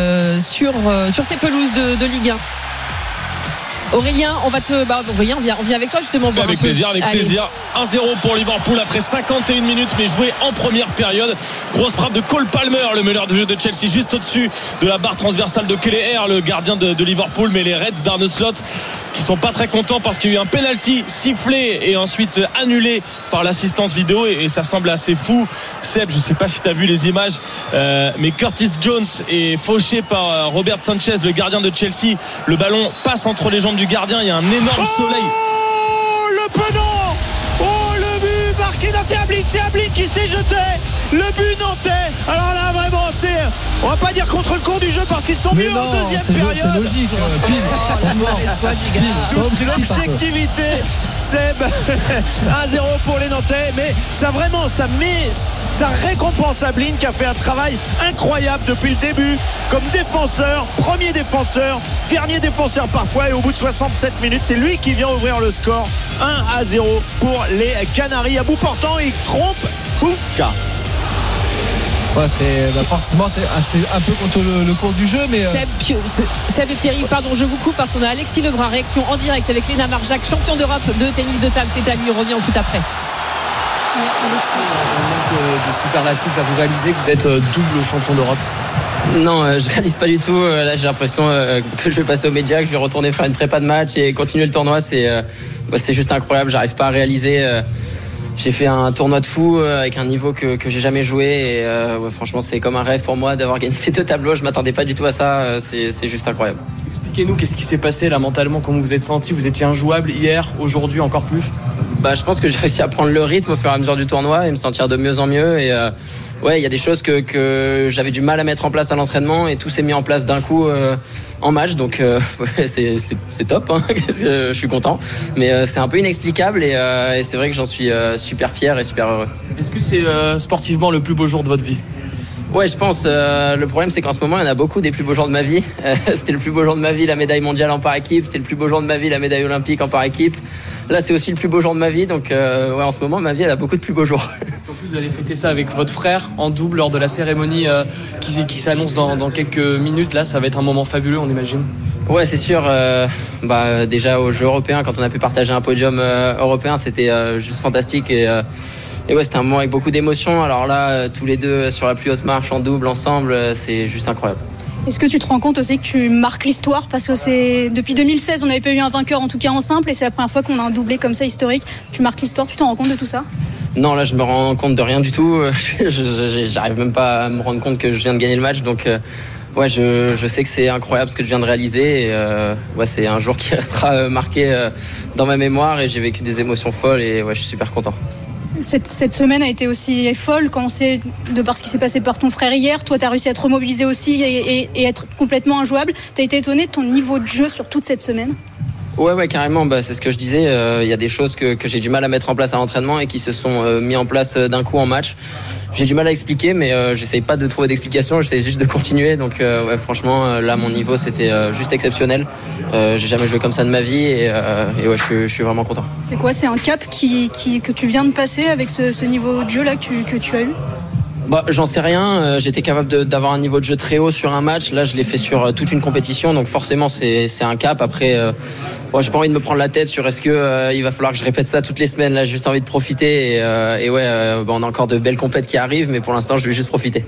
sur ces pelouses de Ligue 1. Aurélien, Aurélien, on vient avec toi justement. Avec plaisir. 1-0 pour Liverpool après 51 minutes, mais joué en première période. Grosse frappe de Cole Palmer, le meneur de jeu de Chelsea, juste au-dessus de la barre transversale de Kelleher, le gardien de Liverpool. Mais les Reds d'Arne Slot qui sont pas très contents parce qu'il y a eu un penalty sifflé et ensuite annulé par l'assistance vidéo et ça semble assez fou. Seb, je sais pas si tu as vu les images, mais Curtis Jones est fauché par Robert Sanchez, le gardien de Chelsea. Le ballon passe entre les jambes du gardien, il y a un énorme soleil. Oh, le penant! Oh, le but marqué dans c'est Ablin qui s'est jeté, le but nantais. Alors là vraiment on va pas dire contre le cours du jeu parce qu'ils sont mieux en deuxième période. C'est logique, l'objectivité, Seb. 1-0 pour les Nantais, mais ça Ça récompense Ablin qui a fait un travail incroyable depuis le début comme défenseur, premier défenseur, dernier défenseur parfois, et au bout de 67 minutes c'est lui qui vient ouvrir le score. 1-0 pour les Canaries. À bout portant, il trompe Kouka. Ouais, forcément c'est un peu contre le cours du jeu, mais Seb et Thierry, pardon, je vous coupe parce qu'on a Alexis Lebrun, réaction en direct avec Léna Marjac, champion d'Europe de tennis de table. C'est à lui, on revient en foot après. Alexis, de superlatif, là, vous réalisez que vous êtes double champion d'Europe? Non, je réalise pas du tout. Là, j'ai l'impression que je vais passer aux médias, que je vais retourner faire une prépa de match et continuer le tournoi. C'est juste incroyable. J'arrive pas à réaliser. J'ai fait un tournoi de fou avec un niveau que j'ai jamais joué. Et franchement, c'est comme un rêve pour moi d'avoir gagné ces 2 tableaux. Je m'attendais pas du tout à ça. C'est juste incroyable. Expliquez-nous qu'est-ce qui s'est passé là mentalement, comment vous êtes senti? Vous étiez injouable hier, aujourd'hui encore plus? Je pense que j'ai réussi à prendre le rythme au fur et à mesure du tournoi et me sentir de mieux en mieux. Et il y a des choses que j'avais du mal à mettre en place à l'entraînement et tout s'est mis en place d'un coup en match. Donc c'est top, hein, je suis content. Mais c'est un peu inexplicable et c'est vrai que j'en suis super fier et super heureux. Est-ce que c'est sportivement le plus beau jour de votre vie? Ouais, je pense. Le problème, c'est qu'en ce moment, il y en a beaucoup des plus beaux jours de ma vie. C'était le plus beau jour de ma vie, la médaille mondiale en par équipe. C'était le plus beau jour de ma vie, la médaille olympique en par équipe. Là, c'est aussi le plus beau jour de ma vie. Donc, en ce moment, ma vie, elle a beaucoup de plus beaux jours. En plus, vous allez fêter ça avec votre frère en double lors de la cérémonie qui s'annonce dans quelques minutes. Là, ça va être un moment fabuleux, on imagine. Ouais, c'est sûr. Déjà, aux Jeux européens, quand on a pu partager un podium européen, c'était juste fantastique. Et ouais, c'était un moment avec beaucoup d'émotions. Alors là, tous les deux sur la plus haute marche en double ensemble, c'est juste incroyable. Est-ce que tu te rends compte aussi que tu marques l'histoire? Parce que depuis 2016, on n'avait pas eu un vainqueur, en tout cas en simple, et c'est la première fois qu'on a un doublé comme ça historique. Tu marques l'histoire, tu t'en rends compte de tout ça? Non, là, je me rends compte de rien du tout. J'arrive même pas à me rendre compte que je viens de gagner le match. Donc, je sais que c'est incroyable ce que je viens de réaliser. Et, c'est un jour qui restera marqué dans ma mémoire et j'ai vécu des émotions folles et je suis super content. Cette semaine a été aussi folle quand on sait, de par ce qui s'est passé par ton frère hier. Toi, tu as réussi à te remobiliser aussi et être complètement injouable. Tu as été étonné de ton niveau de jeu sur toute cette semaine? Ouais, carrément. C'est ce que je disais. Il y a des choses que j'ai du mal à mettre en place à l'entraînement et qui se sont mis en place d'un coup en match. J'ai du mal à expliquer, mais j'essaye pas de trouver d'explication. J'essaie juste de continuer. Donc, franchement, là, mon niveau, c'était juste exceptionnel. J'ai jamais joué comme ça de ma vie et je suis vraiment content. C'est quoi? C'est un cap que tu viens de passer avec ce niveau de jeu là que tu as eu? J'en sais rien. J'étais capable d'avoir un niveau de jeu très haut sur un match. Là, je l'ai fait sur toute une compétition. Donc forcément, c'est un cap. Après, j'ai pas envie de me prendre la tête sur est-ce que il va falloir que je répète ça toutes les semaines. Là, j'ai juste envie de profiter. On a encore de belles compètes qui arrivent. Mais pour l'instant, je vais juste profiter.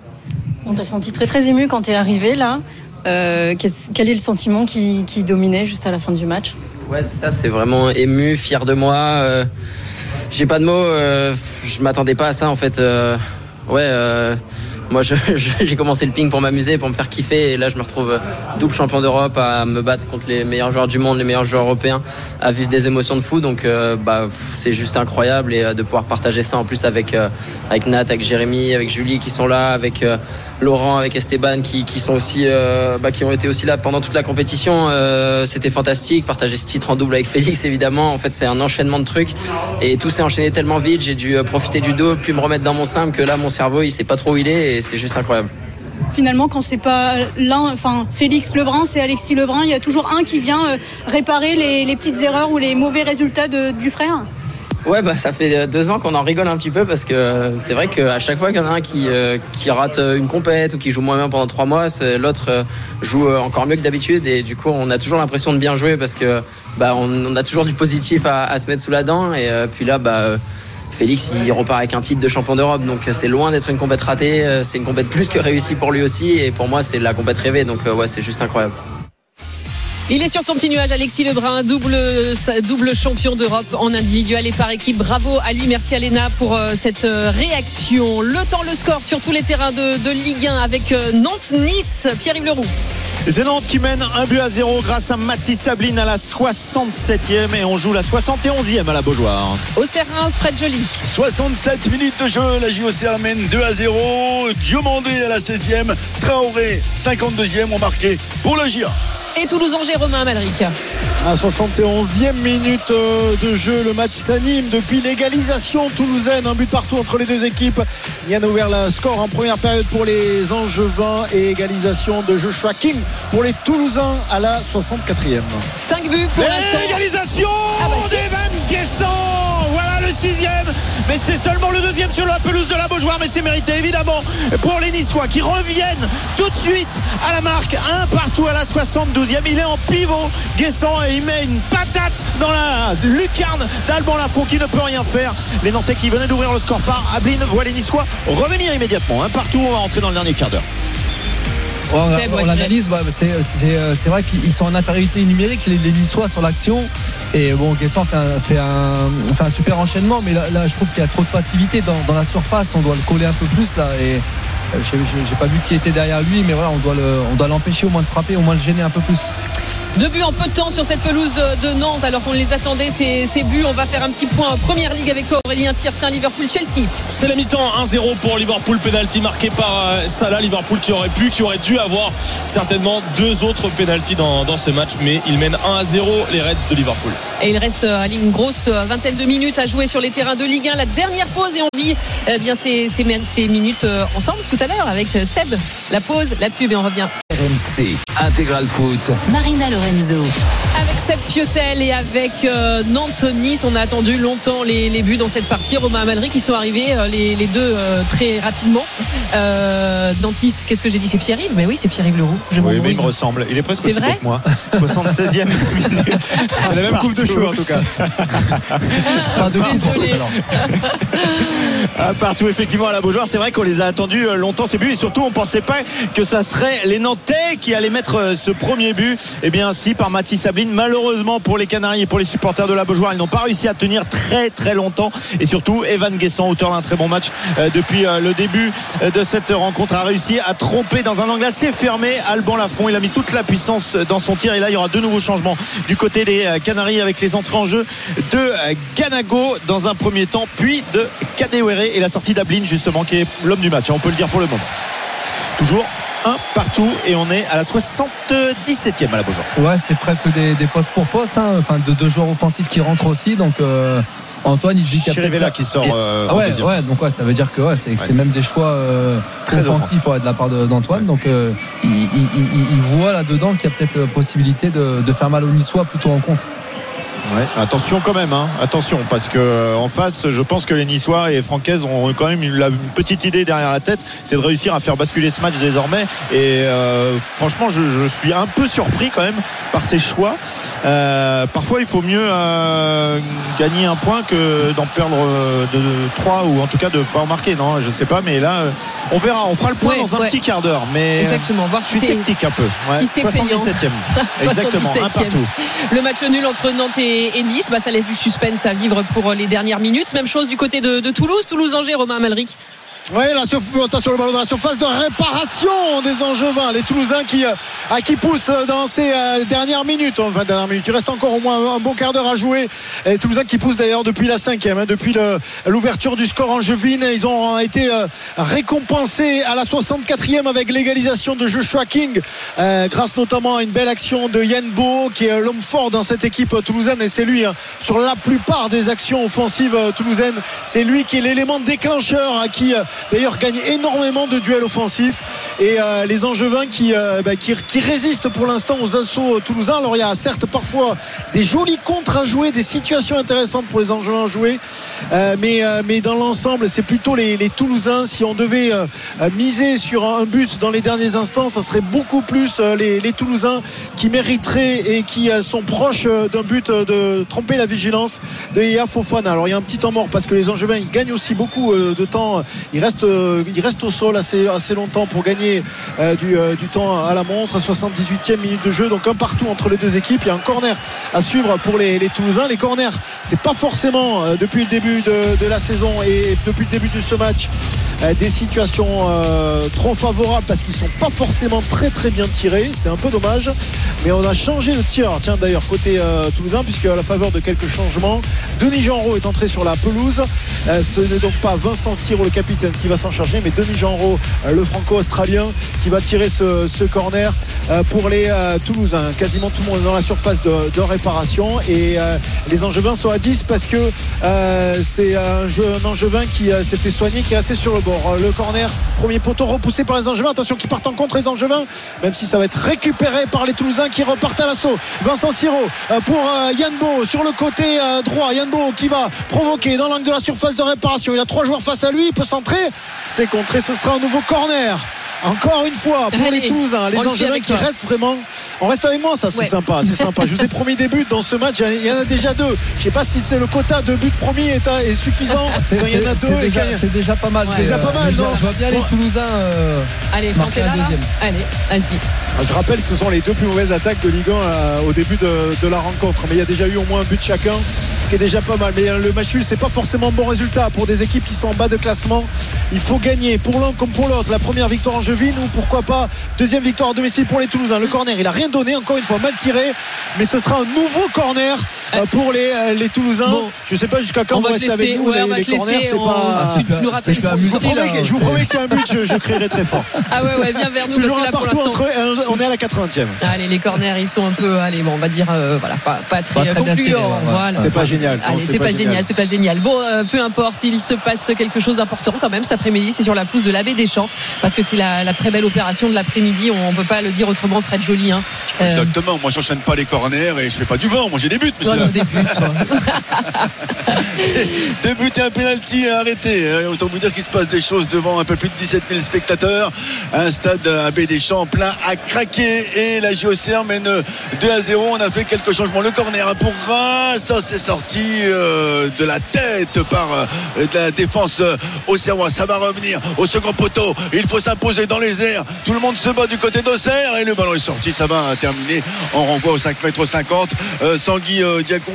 On t'a senti très très ému quand t'es arrivé là. Quel est le sentiment qui dominait juste à la fin du match? Ouais, c'est ça. C'est vraiment ému, fier de moi. J'ai pas de mots. Je m'attendais pas à ça en fait. Moi j'ai commencé le ping pour m'amuser, pour me faire kiffer et là je me retrouve double champion d'Europe à me battre contre les meilleurs joueurs du monde, les meilleurs joueurs européens, à vivre des émotions de fou. Donc c'est juste incroyable et de pouvoir partager ça en plus avec Nat, avec Jérémy, avec Julie qui sont là, avec Laurent, avec Esteban qui sont aussi qui ont été aussi là pendant toute la compétition. C'était fantastique. Partager ce titre en double avec Félix évidemment. En fait c'est un enchaînement de trucs et tout s'est enchaîné tellement vite. J'ai dû profiter du dos puis me remettre dans mon simple que là mon cerveau il sait pas trop où il est et c'est juste incroyable. Finalement, quand c'est pas Félix Lebrun, c'est Alexis Lebrun, il y a toujours un qui vient réparer les petites erreurs ou les mauvais résultats du frère. Ouais, ça fait 2 ans qu'on en rigole un petit peu parce que c'est vrai qu'à chaque fois qu'il y en a un qui rate une compète ou qui joue moins bien pendant 3 mois, l'autre joue encore mieux que d'habitude et du coup on a toujours l'impression de bien jouer parce que on a toujours du positif à se mettre sous la dent et puis là Félix il repart avec un titre de champion d'Europe donc c'est loin d'être une compète ratée, c'est une compète plus que réussie pour lui aussi et pour moi c'est la compète rêvée donc c'est juste incroyable. Il est sur son petit nuage, Alexis Lebrun, double champion d'Europe en individuel et par équipe. Bravo à lui, merci à Léna pour cette réaction. Le temps, le score sur tous les terrains de Ligue 1 avec Nantes-Nice, Pierre-Yves Leroux. C'est Nantes qui mène 1-0 grâce à Mathis Sabline à la 67e et on joue la 71e à la Beaujoire. Auxerre-Reims, Fred Joly. 67 minutes de jeu, la JOCR mène 2-0. Diomandé à la 16e, Traoré 52e ont marqué pour la GIA. et Toulouse-Angers, Romain Amalric. À 71e minute de jeu, le match s'anime depuis l'égalisation toulousaine, un but partout entre les deux équipes. Yann a ouvert le score en première période pour les Angevins et égalisation de Joshua King pour les Toulousains à la 64e. 5 buts pour l'instant. L'égalisation d'Evan Guessant, voilà le 6e, mais c'est seulement le 2e sur la pelouse de la Beaujoire, mais c'est mérité évidemment pour les Niçois qui reviennent tout de suite à la marque, un partout à la 72e. Il est en pivot Guessant et il met une patate dans la lucarne d'Alban Lafont qui ne peut rien faire. Les Nantais qui venaient d'ouvrir le score par Ablin voient les Niçois revenir immédiatement, un partout. On va rentrer dans le dernier quart d'heure. On l'analyse, c'est vrai qu'ils sont en infériorité numérique les Niçois sur l'action, et bon, Guessant fait un super enchaînement, mais là je trouve qu'il y a trop de passivité dans la surface. On doit le coller un peu plus là, et j'ai pas vu qui était derrière lui, mais voilà, on doit l'empêcher au moins de frapper, au moins le gêner un peu plus. 2 buts en peu de temps sur cette pelouse de Nantes alors qu'on les attendait ces buts. On va faire un petit point en Première Ligue avec toi Aurélien Tiersin. Liverpool-Chelsea. C'est la mi-temps, 1-0 pour Liverpool, penalty marqué par Salah. Liverpool qui aurait dû avoir certainement 2 autres penalties dans ce match, mais il mène 1-0 les Reds de Liverpool. Et il reste une grosse vingtaine de minutes à jouer sur les terrains de Ligue 1. La dernière pause, et on vit bien ces minutes ensemble tout à l'heure avec Seb. La pause, la pub et on revient. RMC Intégral Foot. Marina Lorenzo. Avec Seb Piocel et avec Nantes-Nice, on a attendu longtemps les buts dans cette partie. Romain Amalric qui sont arrivés les deux très rapidement. Nantes-Nice, qu'est-ce que j'ai dit? C'est Pierre-Yves? Mais oui, c'est Pierre-Yves Leroux. Oui, mais il me ressemble. Il est presque aussi beau que moi. 76e minute. C'est la même coupe de cheveux en tout cas. Partout effectivement à la Beaujoire. C'est vrai qu'on les a attendus longtemps ces buts, et surtout on pensait pas que ça serait les Nantais qui allaient mettre ce premier but. Et bien si, par Mathis Ablin. Malheureusement pour les Canaries et pour les supporters de la Beaujoire, ils n'ont pas réussi à tenir très très longtemps, et surtout Evan Guessant, auteur d'un très bon match depuis le début de cette rencontre, a réussi à tromper dans un angle assez fermé Alban Lafont. Il a mis toute la puissance dans son tir, et là il y aura de nouveaux changements du côté des Canaries avec les entrées en jeu de Ganago dans un premier temps, puis de Kadewere, et la sortie d'Ablin justement qui est l'homme du match, on peut le dire pour le moment. Toujours un partout, et on est à la 77e à la Beaujoire. Ouais, c'est presque des postes pour poste, hein. Enfin, de 2 joueurs offensifs qui rentrent aussi, donc Antoine il dit qu'il y a Chirivella qui sort donc ça veut dire que c'est même des choix très offensifs de la part d'Antoine, donc il voit là-dedans qu'il y a peut-être possibilité de faire mal aux Niçois plutôt en contre. Ouais, attention quand même, attention, parce que en face, je pense que les Niçois et Francaise ont quand même une petite idée derrière la tête, c'est de réussir à faire basculer ce match désormais. Et franchement, je suis un peu surpris quand même par ces choix. Parfois, il faut mieux gagner un point que d'en perdre de 3, ou en tout cas de pas en marquer. Non, je sais pas, mais là, on verra. On fera le point dans un petit quart d'heure. Mais exactement. Je suis sceptique un peu. Si c'est 77e. Exactement. 77e. Un partout. Le match nul entre Nantes et Nice, ça laisse du suspense à vivre pour les dernières minutes. Même chose du côté de Toulouse-Angers, Romain Amalric. Oui, attention, le ballon dans la surface de réparation des Angevins, les Toulousains qui poussent dans ces dernières minutes. Il reste encore au moins un bon quart d'heure à jouer. Les Toulousains qui poussent d'ailleurs depuis la 5e, depuis l'ouverture du score angevine. Ils ont été récompensés à la 64e avec l'égalisation de Joshua King, grâce notamment à une belle action de Yann Bo, qui est l'homme fort dans cette équipe toulousaine, et c'est lui sur la plupart des actions offensives toulousaines. C'est lui qui est l'élément déclencheur, qui d'ailleurs gagne énormément de duels offensifs, et les Angevins qui résistent pour l'instant aux assauts toulousains. Alors il y a certes parfois des jolis contres à jouer, des situations intéressantes pour les Angevins à jouer, mais dans l'ensemble c'est plutôt les Toulousains. Si on devait miser sur un but dans les derniers instants, ça serait beaucoup plus les Toulousains qui mériteraient et qui sont proches d'un but de tromper la vigilance de Yaya Fofana. Alors il y a un petit temps mort parce que les Angevins ils gagnent aussi beaucoup de temps. Il reste au sol assez longtemps pour gagner du temps à la montre. 78e minute de jeu, donc un partout entre les deux équipes. Il y a un corner à suivre pour les Toulousains. Les corners, c'est pas forcément depuis le début de la saison et depuis le début de ce match des situations trop favorables parce qu'ils sont pas forcément très très bien tirés. C'est un peu dommage, mais on a changé de tireur. Tiens, d'ailleurs côté toulousain, puisque à la faveur de quelques changements, Denis Genreau est entré sur la pelouse. Ce n'est donc pas Vincent Siro, le capitaine, qui va s'en charger, mais Denis Genreau, le franco-australien, qui va tirer ce corner pour les Toulousains. Quasiment tout le monde est dans la surface de réparation, et les Angevins sont à 10 parce que c'est un Angevin qui s'est fait soigner, qui est assez sur le bord. Le corner, premier poteau repoussé par les Angevins. Attention, qui partent en contre les Angevins, même si ça va être récupéré par les Toulousains qui repartent à l'assaut. Vincent Siro pour Yann Beau sur le côté droit. Yann Beau qui va provoquer dans l'angle de la surface de réparation. Il a 3 joueurs face à lui, il peut centrer. C'est contré, ce sera un nouveau corner. Encore une fois pour les Toulousains, les Angevins qui restent vraiment. On reste avec moi, ça c'est sympa, c'est sympa. Je vous ai promis des buts dans ce match, il y en a déjà 2. Je sais pas si c'est le quota de buts promis est suffisant. Il y en a 2, c'est déjà pas mal. C'est déjà pas mal. Je vois bien les Toulousains. Allez, quand t'es là, allez, vas-y. Je rappelle, ce sont les 2 plus mauvaises attaques de Ligue 1 au début de la rencontre, mais il y a déjà eu au moins un but chacun, ce qui est déjà pas mal. Mais le match nul, c'est pas forcément un bon résultat pour des équipes qui sont en bas de classement. Il faut gagner pour l'un comme pour l'autre. La première victoire angevine, ou pourquoi pas deuxième victoire à domicile pour les Toulousains. Le corner, il a rien donné, encore une fois mal tiré, mais ce sera un nouveau corner pour les Toulousains. Bon, je sais pas jusqu'à quand on va rester avec nous. Les corners, c'est pas. Je vous promets que c'est un but, je crierai très fort. Ah ouais, viens vers nous. Toujours un partout entre. On est à la 80e. Allez, les corners, ils sont un peu, on va dire, voilà, pas très concluants. Voilà. C'est pas génial. Allez, c'est pas génial. Bon, peu importe, il se passe quelque chose d'important quand même cet après-midi. C'est sur la pelouse de l'Abbé Deschamps, parce que c'est la très belle opération de l'après-midi. On peut pas le dire autrement, Fred Joly. Exactement. Moi, j'enchaîne pas les corners et je fais pas du vent. Moi, j'ai des buts, monsieur. Des buts, 2 buts et un penalty arrêté. Autant vous dire qu'il se passe des choses devant un peu plus de 17 000 spectateurs. Un stade Abbé Deschamps plein à craquer, et la JOCR mène 2-0. On a fait quelques changements. Le corner pour Reims, ça c'est sorti de la tête par la défense auxerrois. Ça va revenir au second poteau. Il faut s'imposer dans les airs. Tout le monde se bat du côté d'Auxerre et le ballon est sorti. Ça va terminer en renvoi au 5,50 m. Sangui, Diacon,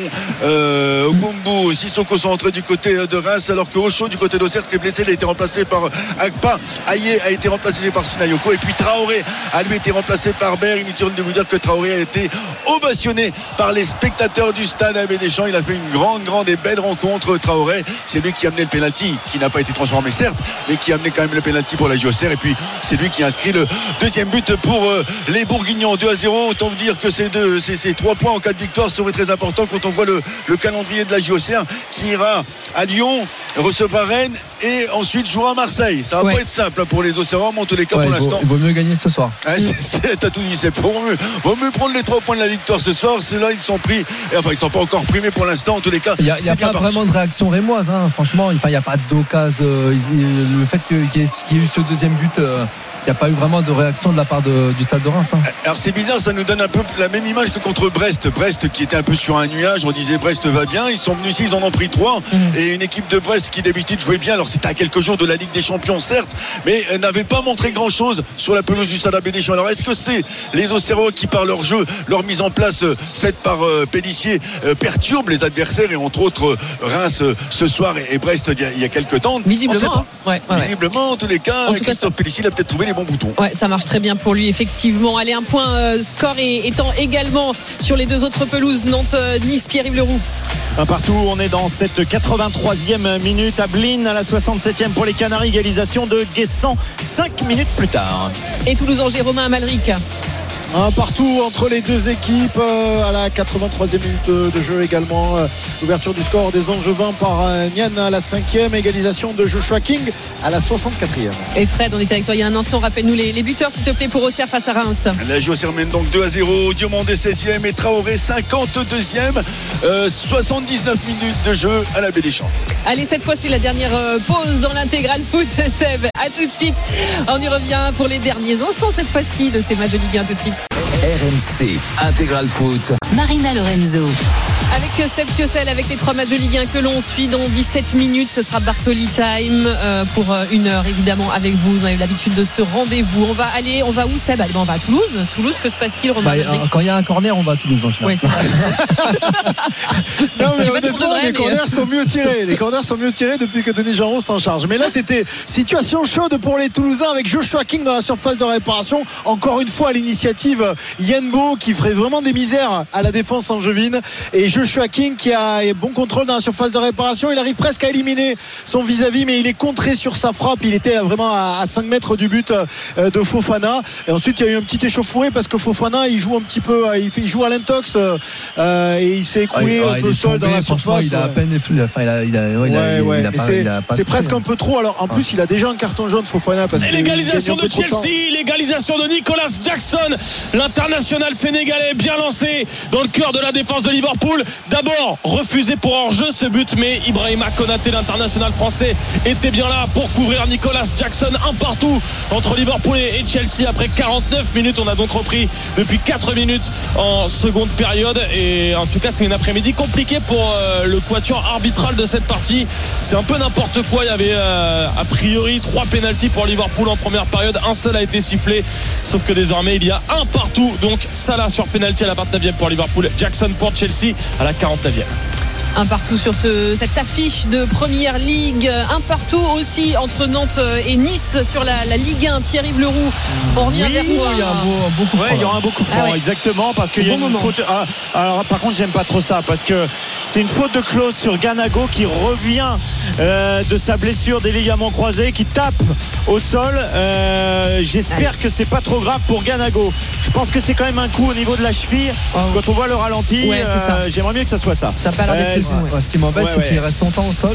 Okumbu, Sissoko sont entrés du côté de Reims, alors que Ocho du côté d'Auxerre s'est blessé. Il a été remplacé par Agpa. Aïe a été remplacé par Sinayoko, et puis Traoré a lui été remplacé par Baird. Inutile de vous dire que Traoré a été ovationné par les spectateurs du stade Abbé Deschamps. Il a fait une grande et belle rencontre. Traoré, c'est lui qui a amené le pénalty, qui n'a pas été transformé certes, mais qui a amené quand même le pénalty pour la JOCR, et puis c'est lui qui a inscrit le deuxième but pour les Bourguignons. 2-0. Autant vous dire que ces 3 points en cas de victoire seraient très importants quand on voit le calendrier de la JOCR, qui ira à Lyon, recevra Rennes et ensuite jouera à Marseille. Ça va pas être simple pour les Auxerrois, mais en tous les cas pour l'instant il vaut mieux gagner ce soir. T'as tout dit, c'est vaut mieux prendre les 3 points de la victoire ce soir. Ceux-là ils sont pris, enfin ils sont pas encore primés pour l'instant. En tous les cas, il n'y a pas vraiment de réaction rémoise, franchement. Il n'y a pas d'occasion. Le fait qu'il y ait eu ce deuxième but, il n'y a pas eu vraiment de réaction de la part du stade de Reims. Alors c'est bizarre, ça nous donne un peu la même image que contre Brest qui était un peu sur un nuage. On disait Brest va bien, ils sont venus ici, ils en ont pris 3, et une équipe de Brest qui d'habitude jouait bien. Alors c'était à quelques jours de la Ligue des Champions certes, mais n'avait pas montré grand chose sur la pelouse du stade Abbé Deschamps. Alors est-ce que c'est les Auxerrois qui, par leur jeu, leur mise en place faite par Pélissier, perturbent les adversaires, et entre autres Reims ce soir et Brest il y a quelques temps? Visiblement, visiblement, en tous les cas, Christophe Pélissier a peut-être trouvé les bons boutons. Ouais, ça marche très bien pour lui, effectivement. Allez, un point score étant également sur les 2 autres pelouses, Nantes-Nice. Pierre-Yves Leroux. Un partout, on est dans cette 83e minute. Ablin à la 67e pour les Canaries, égalisation de Guessant 5 minutes plus tard. Et Toulouse-Angers, Romain Amalric. Un partout entre les 2 équipes à la 83e minute de jeu également. L'ouverture du score des Angevins par Nian à la 5e, égalisation de Joshua King à la 64e. Et Fred, on était avec toi il y a un instant, rappelle-nous les buteurs s'il te plaît pour Auxerre face à Reims. La JOCR mène donc 2-0, Diomandé 16e et Traoré 52e. 79 minutes de jeu à l'Abbé Deschamps. Allez, cette fois-ci la dernière pause dans l'intégral foot. Seb, à tout de suite. On y revient pour les derniers instants cette fois-ci de ces matchs de Ligue 1. Tout de suite. RMC Intégral Foot. Marina Lorenzo. Avec Seb Chiosel, avec les 3 matchs de Ligue 1 que l'on suit dans 17 minutes, ce sera Bartoli Time pour 1 heure évidemment avec vous. Vous avez l'habitude de ce rendez-vous. On va où Seb? On va à Toulouse. Toulouse, que se passe-t-il, Romain? Quand il y a un corner, on va à Toulouse en général. Oui, c'est vrai. Non, mais honnêtement, les corners sont mieux tirés. Les corners sont mieux tirés depuis que Denis Genreau s'en charge. Mais là, c'était situation chaude pour les Toulousains avec Joshua King dans la surface de réparation. Encore une fois, à l'initiative Yenbo qui ferait vraiment des misères à la défense angevine. Et Joshua King qui a bon contrôle dans la surface de réparation. Il arrive presque à éliminer son vis-à-vis, mais il est contré sur sa frappe. Il était vraiment à 5 mètres du but de Fofana. Et ensuite, il y a eu un petit échauffourée parce que Fofana, il joue un petit peu, il joue à l'intox et il s'est écroulé un peu seul dans la surface. Il a à peine effleuré. C'est presque un peu trop. Alors en plus, il a déjà un carton jaune, Fofana. Parce l'égalisation de Chelsea, l'égalisation de Nicolas Jackson, l'international sénégalais bien lancé dans le cœur de la défense de Liverpool. D'abord refusé pour hors-jeu ce but, mais Ibrahima Konaté, l'international français, était bien là pour couvrir Nicolas Jackson. 1 partout entre Liverpool et Chelsea après 49 minutes. On a donc repris depuis 4 minutes en seconde période, et en tout cas c'est une après-midi compliquée pour le quatuor arbitral de cette partie. C'est un peu n'importe quoi. Il y avait a priori 3 pénaltys pour Liverpool en première période, un seul a été sifflé, sauf que désormais il y a 1 partout. Donc Salah sur pénalty à la 29e pour Liverpool, Jackson pour Chelsea à la 49e. 1 partout sur cette affiche de Première Ligue. 1 partout aussi entre Nantes et Nice sur la Ligue 1. Pierre-Yves Leroux, on revient vers toi. Il y a un beau coup franc. Il y aura un beau coup franc, exactement, parce qu'il y a une faute. Alors par contre, j'aime pas trop ça parce que c'est une faute de Klose sur Ganago qui revient de sa blessure des ligaments croisés, qui tape au sol. J'espère que c'est pas trop grave pour Ganago. Je pense que c'est quand même un coup au niveau de la cheville. Quand on voit le ralenti, j'aimerais mieux que ça soit ça. Ça peut ce qui m'embête, c'est qu'il reste longtemps au sol.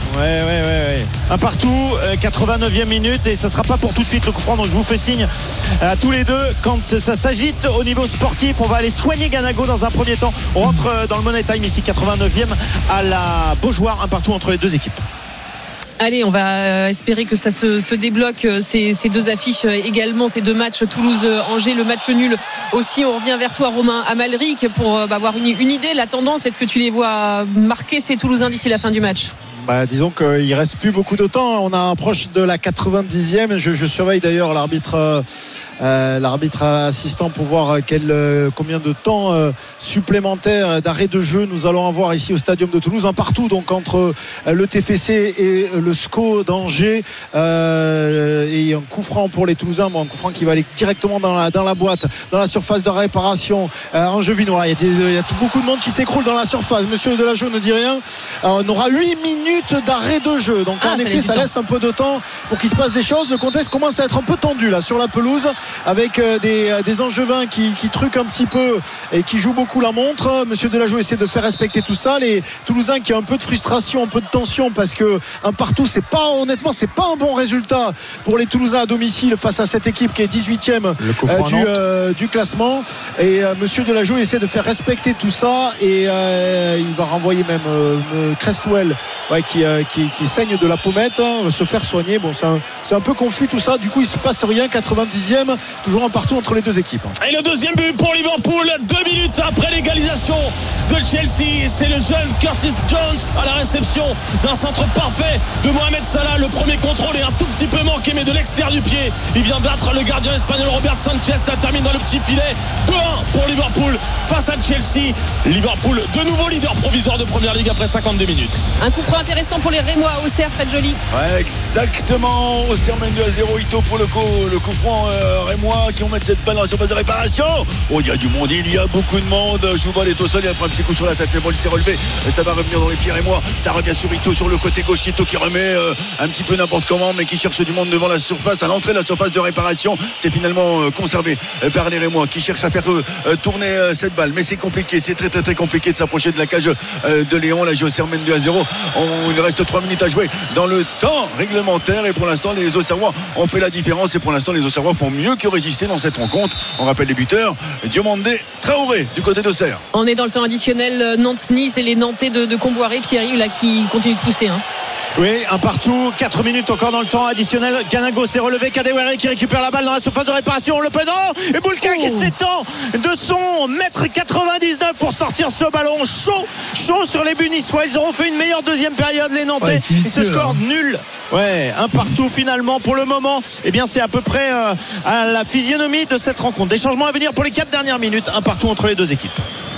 Ouais. 1 partout, 89e minute, et ça sera pas pour tout de suite le coup franc. Donc je vous fais signe à tous les deux quand ça s'agite au niveau sportif. On va aller soigner Ganago dans un premier temps. On rentre dans le Money Time ici, 89e à la Beaujoire. 1 partout entre les deux équipes. Allez, on va espérer que ça se débloque, ces 2 affiches également, ces 2 matchs Toulouse-Angers, le match nul aussi. On revient vers toi, Romain Amalric, pour avoir une idée, la tendance. Est-ce que tu les vois marquer ces Toulousains d'ici la fin du match? Disons qu'il reste plus beaucoup de temps. On approche de la 90e. Je surveille d'ailleurs l'arbitre assistant pour voir combien de temps supplémentaire d'arrêt de jeu nous allons avoir ici au Stadium de Toulouse. 1 partout donc entre le TFC et le SCO d'Angers, et un coup franc pour les Toulousains, un coup franc qui va aller directement dans la boîte, dans la surface de réparation angevinois. Il y a beaucoup de monde qui s'écroule dans la surface. Monsieur Delageau ne dit rien. Alors, on aura 8 minutes d'arrêt de jeu, donc en effet ça laisse un peu de temps pour qu'il se passe des choses. Le contexte commence à être un peu tendu là sur la pelouse, avec des Angevins qui truquent un petit peu et qui jouent beaucoup la montre. Monsieur Delageau essaie de faire respecter tout ça. Les Toulousains qui ont un peu de frustration, un peu de tension, parce que 1 partout, c'est pas un bon résultat pour les Toulousains à domicile face à cette équipe qui est 18e du classement. Et monsieur Delageau essaie de faire respecter tout ça, et il va renvoyer même Cresswell qui saigne de la pommette, se faire soigner. Bon, c'est un peu confus tout ça. Du coup, il se passe rien. 90e, toujours 1 partout entre les 2 équipes. Et le 2e but pour Liverpool, 2 minutes après l'égalisation de Chelsea. C'est le jeune Curtis Jones à la réception d'un centre parfait de Mohamed Salah. Le premier contrôle est un tout petit peu manqué, mais de l'extérieur du pied, il vient battre le gardien espagnol Robert Sanchez. Ça termine dans le petit filet. 2-1 pour Liverpool face à Chelsea. Liverpool de nouveau leader provisoire de Première Ligue après 52 minutes. Un coup franc intéressant pour les Rémois. Auxerre, Fred Joly. Exactement. Auxerre mène 2-0. Ito pour le coup franc Rémois qui vont mettre cette balle dans la surface de réparation. Il y a du monde, il y a beaucoup de monde. Choubal est au sol, il a pris un petit coup sur la tête, mais bon, il s'est relevé. Ça va revenir dans les pieds Rémois. Ça revient sur Ito sur le côté gauche. Ito qui remet un petit peu n'importe comment, mais qui cherche du monde devant la surface, à l'entrée de la surface de réparation. C'est finalement conservé par les Rémois qui cherchent à faire tourner cette balle, mais c'est compliqué, c'est très très très compliqué de s'approcher de la cage de Léon. La Auxerre mène 2-0. Il reste 3 minutes à jouer dans le temps réglementaire, et pour l'instant les Auxerrois ont fait la différence, et pour l'instant les Auxerrois font mieux que résister dans cette rencontre. On rappelle les buteurs: Diomandé, Traoré du côté d'Auxerre. On est dans le temps additionnel, Nantes-Nice, et les Nantais de Comboiré, Pierre-Yves là qui continue de pousser. Oui, un partout, 4 minutes encore dans le temps additionnel. Ganago s'est relevé, Kadewere qui récupère la balle dans la surface de réparation, le pédant et Boulka qui s'étend de son 1m99 pour sortir ce ballon chaud sur les buts niçois. Ils auront fait une meilleure deuxième période, les Nantais. Ils se scorent nul. Ouais, un partout finalement pour le moment. Eh bien, c'est à peu près à la physionomie de cette rencontre. Des changements à venir pour les 4 dernières minutes. Un partout entre les deux équipes.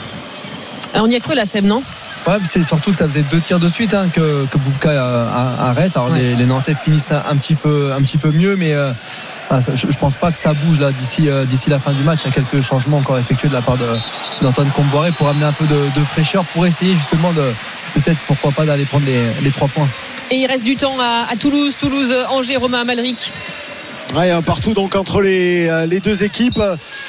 Alors, on y a cru la Seb, non? Ouais, c'est surtout que ça faisait 2 tirs de suite que Boulka arrête. Alors les Nantais finissent un petit peu mieux, mais je pense pas que ça bouge là d'ici la fin du match. Il y a quelques changements encore effectués de la part d'Antoine Comboiré pour amener un peu de fraîcheur, pour essayer justement peut-être pourquoi pas d'aller prendre les 3 points. Et il reste du temps à Toulouse, Angers, Romain Amalric. Ouais, un partout donc entre les deux équipes,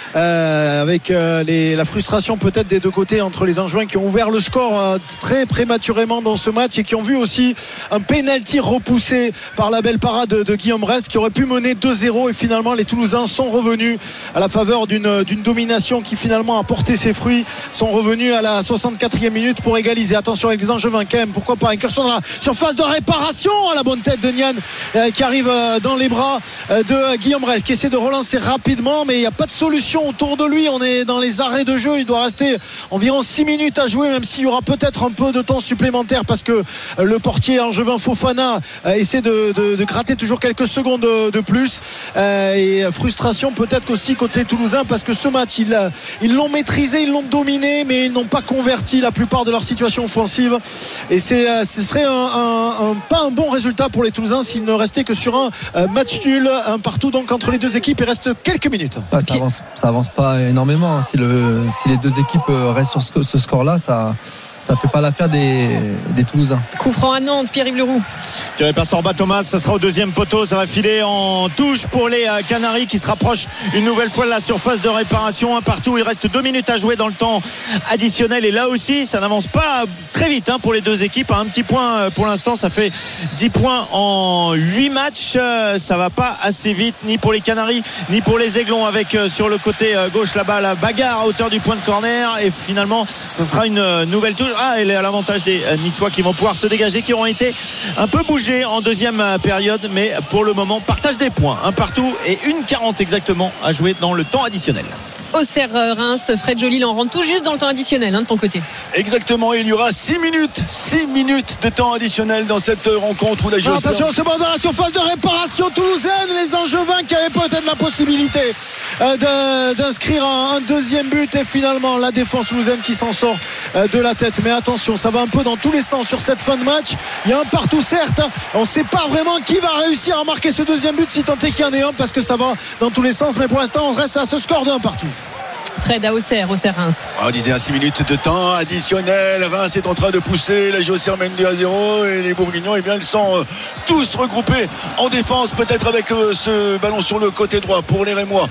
avec la frustration peut-être des deux côtés entre les Angevins qui ont ouvert le score très prématurément dans ce match et qui ont vu aussi un penalty repoussé par la belle parade de Guillaume Rest qui aurait pu mener 2-0, et finalement les Toulousains sont revenus à la faveur d'une domination qui finalement a porté ses fruits, sont revenus à la 64e minute pour égaliser. Attention avec les Angevins quand même, pourquoi pas incursion dans la surface de réparation à la bonne tête de Nian qui arrive dans les bras de Guillaume Rest qui essaie de relancer rapidement, mais il n'y a pas de solution autour de lui. On est dans les arrêts de jeu, il doit rester environ 6 minutes à jouer, même s'il y aura peut-être un peu de temps supplémentaire parce que le portier angevin Fofana essaie de gratter toujours quelques secondes de plus, et frustration peut-être aussi côté toulousain parce que ce match ils l'ont maîtrisé, ils l'ont dominé, mais ils n'ont pas converti la plupart de leur situation offensive, et ce serait pas un bon résultat pour les Toulousains s'ils ne restaient que sur un match nul, un partout donc entre les deux équipes. Il reste quelques minutes. Ça avance pas énormément. Si les deux équipes restent sur ce score-là, ça fait pas l'affaire des Toulousains. Coup franc à Nantes, Pierre-Yves Leroux. Tiré par Sorba Thomas, ça sera au deuxième poteau, ça va filer en touche pour les Canaries qui se rapprochent une nouvelle fois de la surface de réparation. Un partout, il reste 2 minutes à jouer dans le temps additionnel, et là aussi ça n'avance pas très vite pour les deux équipes. Un petit point pour l'instant, ça fait 10 points en 8 matchs. Ça va pas assez vite ni pour les Canaries ni pour les Aiglons, avec sur le côté gauche là-bas la bagarre à hauteur du point de corner, et finalement ça sera une nouvelle touche. Elle est à l'avantage des Niçois qui vont pouvoir se dégager, qui auront été un peu bougés en deuxième période, mais pour le moment partage des points, un partout et 1:40 exactement à jouer dans le temps additionnel. Auxerre Reims, Fred Joly en rentre tout juste dans le temps additionnel de ton côté. Exactement, il y aura 6 minutes de temps additionnel dans cette rencontre où la JOCR... Attention, c'est bon dans la surface de réparation toulousaine, les Angevins qui avaient peut-être la possibilité d'inscrire un deuxième but, et finalement la défense toulousaine qui s'en sort de la tête. Mais attention, ça va un peu dans tous les sens sur cette fin de match. Il y a un partout certes, on ne sait pas vraiment qui va réussir à marquer ce deuxième but, si tant est qu'il y en ait un, parce que ça va dans tous les sens, mais pour l'instant on reste à ce score de 1 partout. Fred à Auxerre Reims. On disait 6 minutes de temps additionnel. Reims est en train de pousser, la JOCR mène 2-0, et les Bourguignons, eh bien, ils sont tous regroupés en défense, peut-être avec ce ballon sur le côté droit pour les Rémois,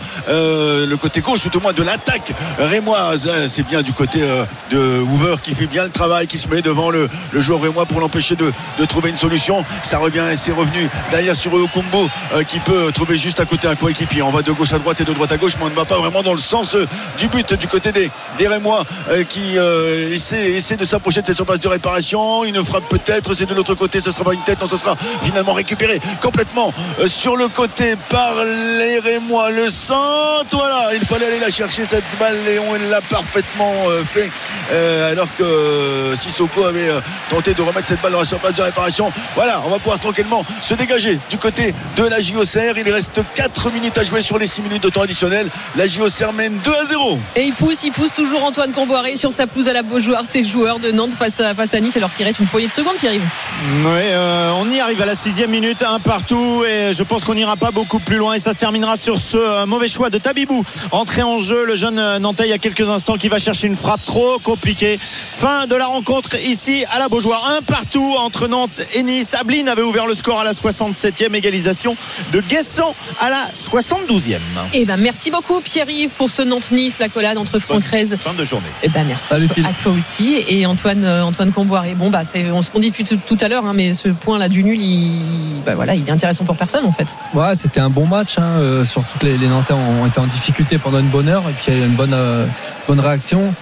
le côté gauche tout au moins de l'attaque rémoise. C'est bien du côté de Hoover qui fait bien le travail, qui se met devant le joueur rémois pour l'empêcher de trouver une solution. Ça revient, c'est revenu derrière sur Okumbo qui peut trouver juste à côté un coéquipier. On va de gauche à droite et de droite à gauche, mais on ne va pas vraiment dans le sens du but du côté des Rémois qui essaie de s'approcher de cette surface de réparation. Une frappe peut-être, c'est de l'autre côté, ce sera pas une tête, non, ce sera finalement récupéré complètement sur le côté par les Rémois. Le centre, voilà, il fallait aller la chercher cette balle, Léon, il l'a parfaitement fait, alors que Sissoko avait tenté de remettre cette balle dans la surface de réparation. Voilà, on va pouvoir tranquillement se dégager du côté de la JOCR. Il reste 4 minutes à jouer sur les 6 minutes de temps additionnel. La JOCR mène 2-0. Et il pousse toujours Antoine Comboiré sur sa pelouse à la Beaujoire, ses joueurs de Nantes face à Nice, alors qu'il reste une poignée de secondes qui arrive. Oui, on y arrive à la 6e minute, un partout, et je pense qu'on n'ira pas beaucoup plus loin, et ça se terminera sur ce mauvais choix de Tabibou. Entré en jeu, le jeune Nantais il y a quelques instants, qui va chercher une frappe trop compliquée. Fin de la rencontre ici à la Beaujoire, un partout entre Nantes et Nice. Ablin avait ouvert le score à la 67e, égalisation de Guessant à la 72e. Et merci beaucoup Pierre-Yves pour ce Nantes-Nice, la collade entre Franck Rez. Fin de journée. Merci. Salut, à toi aussi, et Antoine Comboiré. Bon on dit depuis tout à l'heure, mais ce point là du nul, il est intéressant pour personne en fait. Ouais, c'était un bon match, surtout que les Nantais ont été en difficulté pendant une bonne heure, et puis il y a eu une bonne réaction.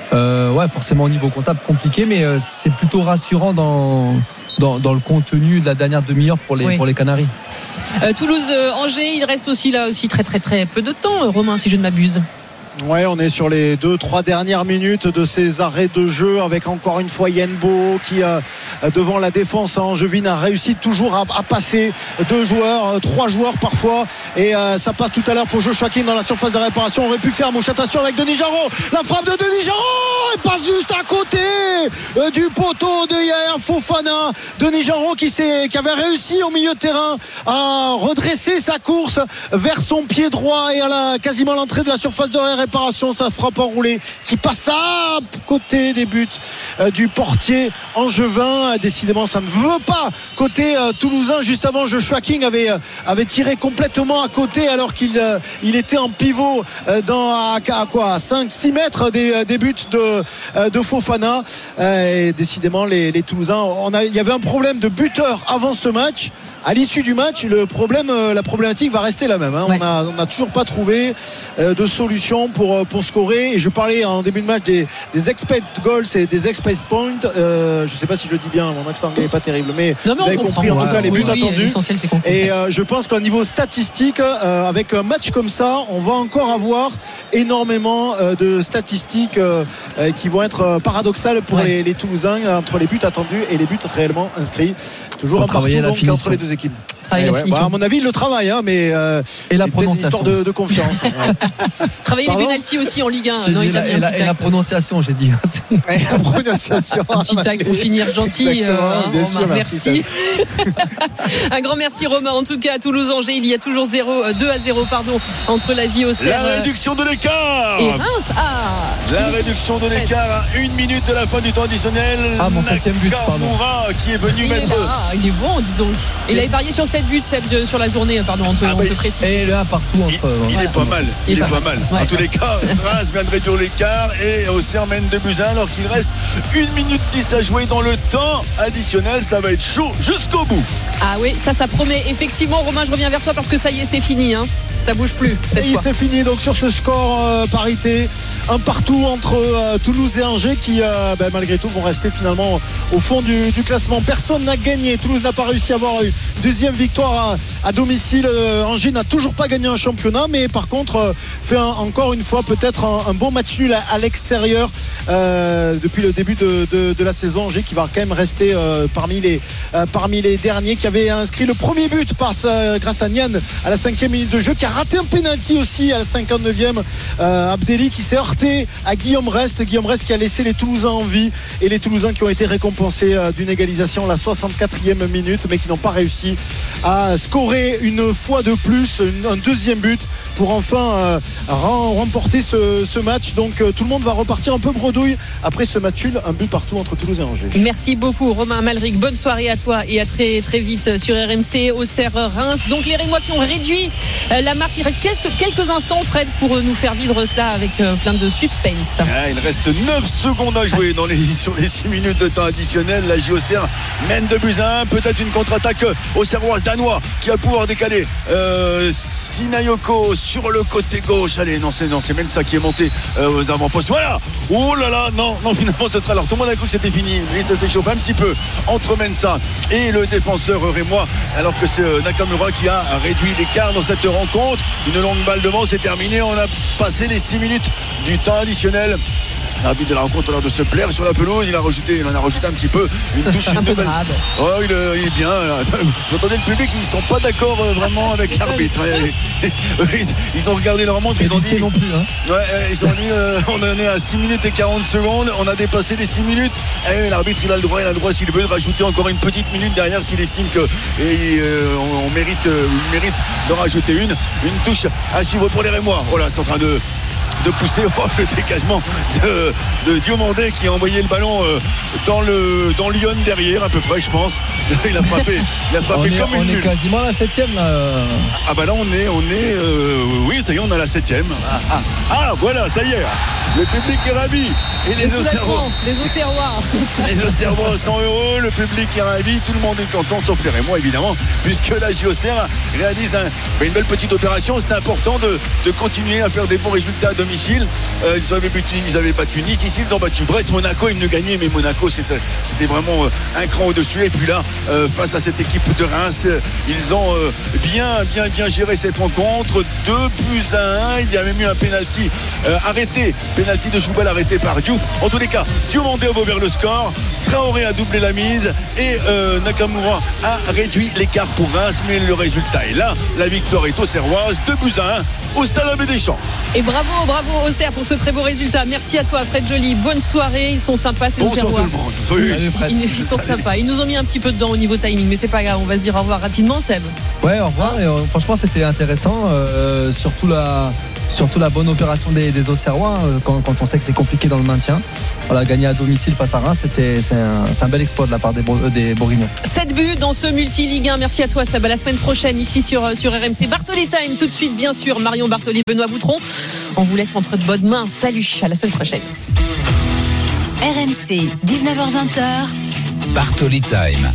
forcément au niveau comptable compliqué, mais c'est plutôt rassurant dans le contenu de la dernière demi-heure pour les Canaries. Toulouse-Angers, il reste aussi là très très très peu de temps, Romain, si je ne m'abuse. Ouais, on est sur les 2-3 dernières minutes de ces arrêts de jeu avec encore une fois Yenbo qui devant la défense angevine a réussi toujours à passer 2 joueurs, 3 joueurs parfois, et ça passe tout à l'heure pour Joshua King dans la surface de réparation. On aurait pu faire mouche, attention avec Denis Jarreau, la frappe de Denis Jarreau, il passe juste à côté du poteau de Yair Fofana. Denis Jarreau qui avait réussi au milieu de terrain à redresser sa course vers son pied droit et à quasiment l'entrée de la surface de réparation. Sa frappe enroulée qui passe à côté des buts du portier angevin. Décidément, ça ne veut pas côté toulousain. Juste avant, Joshua King avait tiré complètement à côté alors qu'il était en pivot à 5-6 mètres des buts de Fofana. Et décidément, les Toulousains, il y avait un problème de buteur avant ce match. À l'issue du match, la problématique va rester la même. Ouais. On n'a toujours pas trouvé de solution pour scorer. Et je parlais en début de match des expect goals et des expect points. Je ne sais pas si je le dis bien, mon accent n'est pas terrible, mais vous avez compris en tout cas les buts attendus. Et je pense qu'au niveau statistique, avec un match comme ça, on va encore avoir énormément de statistiques qui vont être paradoxales pour les Toulousains entre les buts attendus et les buts réellement inscrits. Toujours un partout donc entre les deux équipes. À mon avis, il le travaille, mais et la c'est peut-être une histoire de confiance. Travailler les pénaltys aussi en Ligue 1. Et la prononciation, j'ai dit. Et la prononciation. Un petit tag pour finir gentil. Bien sûr, merci. Un grand merci, Romain. En tout cas, à Toulouse-Angers, il y a toujours 2-0 entre la JOCR. La réduction de l'écart. Et Reims. La réduction de l'écart à 1 minute de la fin du temps additionnel. Mon 7e but. Nakamura qui est venu mettre. Il est bon, dis donc. Il avait parié sur 7 buts sur la journée, on te précise. Et là, partout entre. Il est pas mal. Il est pas mal. En tous les cas, Reims vient de réduire l'écart et Auxerre mène 2-1 alors qu'il reste 1 minute 10 à jouer dans le temps additionnel. Ça va être chaud jusqu'au bout. Ah oui, ça promet. Effectivement, Romain, je reviens vers toi parce que ça y est, c'est fini. Ça bouge plus. C'est fini donc sur ce score parité, un partout entre Toulouse et Angers qui malgré tout vont rester finalement au fond du classement. Personne n'a gagné. Toulouse n'a pas réussi à avoir une deuxième victoire à domicile. Angers n'a toujours pas gagné un championnat, mais par contre fait encore une fois peut-être un bon match nul à l'extérieur depuis le début de la saison. Angers qui va quand même rester parmi les derniers, qui avait inscrit le premier but grâce à Nian à la 5e minute de jeu, qui a raté un penalty aussi à la 59e. Abdelli qui s'est heurté à Guillaume Rest qui a laissé les Toulousains en vie, et les Toulousains qui ont été récompensés d'une égalisation à la 64e minute, mais qui n'ont pas réussi à scorer une fois de plus un deuxième but pour enfin remporter ce match. Donc tout le monde va repartir un peu bredouille après ce match nul, un but partout entre Toulouse et Angers. Merci beaucoup, Romain Malric. Bonne soirée à toi et à très très vite sur RMC. Auxerre Reims. Donc les Rémois qui ont réduit la marque. Il reste quelques instants, Fred, pour nous faire vivre cela avec plein de suspense. Il reste 9 secondes à jouer sur les 6 minutes de temps additionnel. La JOCR mène 2-1. Peut-être une contre-attaque auxerroise danois qui va pouvoir décaler Sinayoko sur le côté gauche. Allez, non, c'est Mensa qui est monté aux avant-postes. Voilà. Oh là là, non, finalement ce sera alors. Tout le monde a cru que c'était fini, mais ça s'échauffe un petit peu entre Mensa et le défenseur rémois, alors que c'est Nakamura qui a réduit l'écart dans cette rencontre. Une longue balle devant, c'est terminé. On a passé les 6 minutes du temps additionnel. L'arbitre de la rencontre a l'air de se plaire sur la pelouse. Il en a rajouté un petit peu. Une touche, une nouvelle. Oh, il est bien. Vous entendez le public, ils ne sont pas d'accord vraiment avec l'arbitre. Ils ont regardé leur montre. Ils ont dit. Non plus, ils ont dit on en est à 6 minutes et 40 secondes. On a dépassé les 6 minutes. Et l'arbitre, il a le droit s'il veut de rajouter encore une petite minute derrière s'il estime que on mérite de rajouter une touche à suivre pour les Rémois. Oh là, c'est en train de pousser le dégagement de Diomandé qui a envoyé le ballon dans Lyon derrière à peu près, je pense. Il a frappé comme une nulle. On est quasiment à la 7e là. Ah bah là on est oui, ça y est, on a la 7e. Voilà, ça y est. Le public est ravi. Et les Auxerrois. Les Auxerrois sont heureux. Le public est ravi. Tout le monde est content, sauf les Rémois, évidemment, puisque la JOCR réalise une belle petite opération. C'est important de continuer à faire des bons résultats à domicile. Ils avaient battu Nice. Ici, ils ont battu Brest. Monaco, ils venaient gagner, mais Monaco, c'était vraiment un cran au-dessus. Et puis là, face à cette équipe de Reims, ils ont bien géré cette rencontre. 2-1. Il y a même eu un pénalty arrêté. Pénalty de Choubal arrêté par Diouf. En tous les cas, Diomandé a ouvert le score. Traoré a doublé la mise. Et Nakamura a réduit l'écart pour Reims. Mais le résultat est là. La victoire est auxerroise. 2-1 au Stade Abbé Deschamps. Et bravo Auxerre pour ce très beau résultat. Merci à toi Fred Joly. Bonne soirée. Ils sont sympas ces Auxerrois. Ils sont sympas. Ils nous ont mis un petit peu dedans au niveau timing, mais c'est pas grave. On va se dire au revoir rapidement, Seb. Ouais, au revoir. Et, franchement, c'était intéressant. Surtout la bonne opération des Auxerrois quand on sait que c'est compliqué dans le maintien. Voilà, gagner à domicile face à Reims, c'est un bel exploit de la part des Bourguignons. 7 buts dans ce multi-Ligue 1. Merci à toi Seb. À la semaine prochaine ici sur RMC. Bartoli Time tout de suite, bien sûr. Marion Bartoli, Benoît Boutron. On vous laisse entre de bonnes mains. Salut, à la semaine prochaine. RMC, 19h-20h. Bartoli Time.